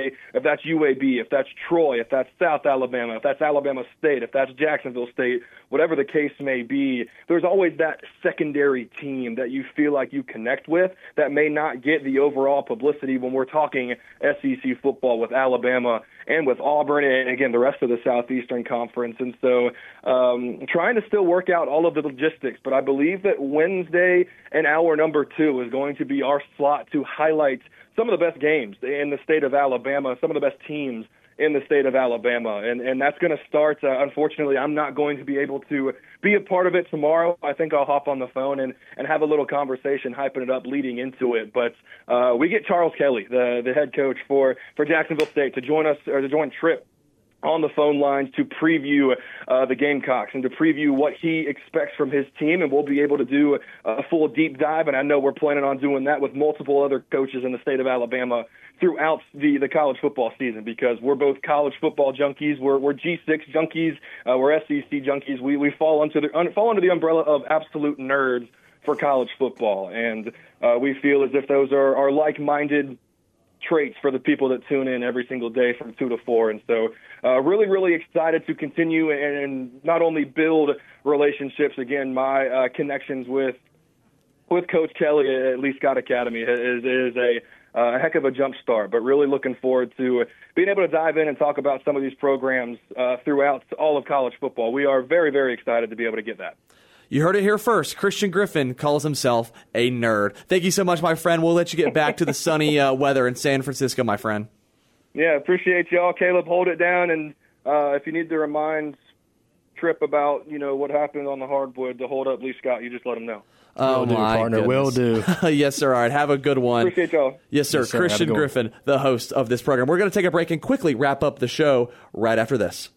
UAB, if that's Troy, if that's South Alabama, if that's Alabama State, if that's Jacksonville State, whatever the case may be, there's always that secondary team that you feel like you connect with that may not get the overall publicity when we're talking SEC football with Alabama and with Auburn and, again, the rest of the Southeastern Conference. And so trying to still work out all of the logistics, but I believe that Wednesday and hour number 2 is going to be our slot to highlight some of the best games in the state of Alabama, some of the best teams in the state of Alabama. And that's going to start, unfortunately, I'm not going to be able to be a part of it tomorrow. I think I'll hop on the phone and have a little conversation, hyping it up leading into it. But we get Charles Kelly, the head coach for Jacksonville State, to join us, or to join Tripp on the phone lines to preview the Gamecocks and to preview what he expects from his team, and we'll be able to do a full deep dive, and I know we're planning on doing that with multiple other coaches in the state of Alabama throughout the college football season, because we're both college football junkies, we're G6 junkies, we're SEC junkies. We fall under the umbrella of absolute nerds for college football, and we feel as if those are like-minded traits for the people that tune in every single day from 2 to 4. And so really, really excited to continue and not only build relationships. Again, my connections with Coach Kelly at Lee Scott Academy is a heck of a jump start, but really looking forward to being able to dive in and talk about some of these programs throughout all of college football. We are very, very excited to be able to get that. You heard it here first. Christian Griffin calls himself a nerd. Thank you so much, my friend. We'll let you get back to the sunny weather in San Francisco, my friend. Yeah, appreciate y'all. Caleb, hold it down. And if you need to remind Tripp about, what happened on the hardwood to hold up Lee Scott, you just let him know. Oh, my partner, will do. Yes, sir. All right, have a good one. Appreciate y'all. Yes, sir. Yes, sir. Christian Griffin, the host of this program. We're going to take a break and quickly wrap up the show right after this.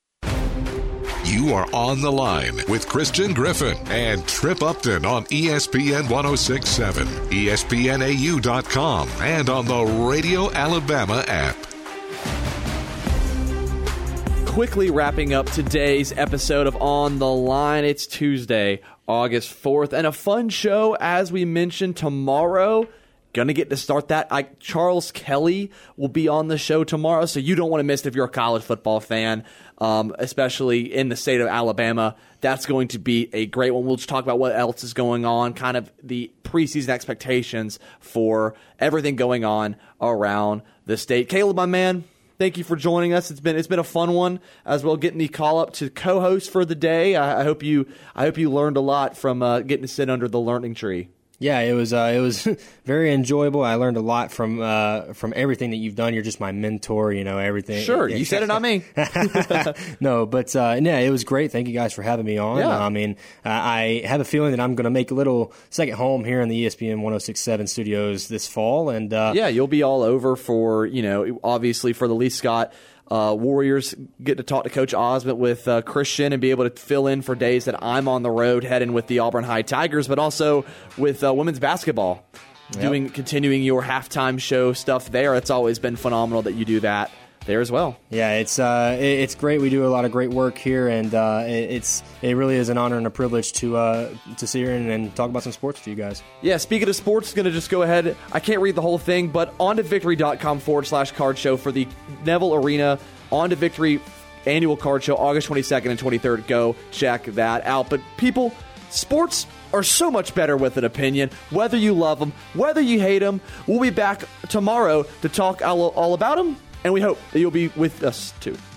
You are on the line with Christian Griffin and Tripp Upton on ESPN 106.7, ESPNAU.com, and on the Radio Alabama app. quickly wrapping up today's episode of On the Line. It's Tuesday, August 4th, and a fun show, as we mentioned, tomorrow. Gonna get to start that. Charles Kelly will be on the show tomorrow, so you don't want to miss it if you're a college football fan, especially in the state of Alabama. That's going to be a great one. We'll just talk about what else is going on, kind of the preseason expectations for everything going on around the state. Caleb, my man, thank you for joining us. It's been a fun one as well, getting the call up to co-host for the day. I hope you learned a lot from getting to sit under the learning tree. Yeah, it was very enjoyable. I learned a lot from everything that you've done. You're just my mentor, everything. Sure, you said it, not me. No, but it was great. Thank you guys for having me on. Yeah. I have a feeling that I'm going to make a little second home here in the ESPN 106.7 studios this fall, and you'll be all over for obviously for the Lee Scott Warriors. Get to talk to Coach Osment with Christian and be able to fill in for days that I'm on the road heading with the Auburn High Tigers, but also with women's basketball, continuing your halftime show stuff there. It's always been phenomenal that you do that there as well. Yeah, it's great. We do a lot of great work here, and it really is an honor and a privilege to sit here and talk about some sports with you guys. Yeah, speaking of sports, going to just go ahead. I can't read the whole thing, but ontovictory.com/card show for the Neville Arena On to Victory annual card show, August 22nd and 23rd. Go check that out. But people, sports are so much better with an opinion, whether you love them, whether you hate them. We'll be back tomorrow to talk all about them. And we hope that you'll be with us, too.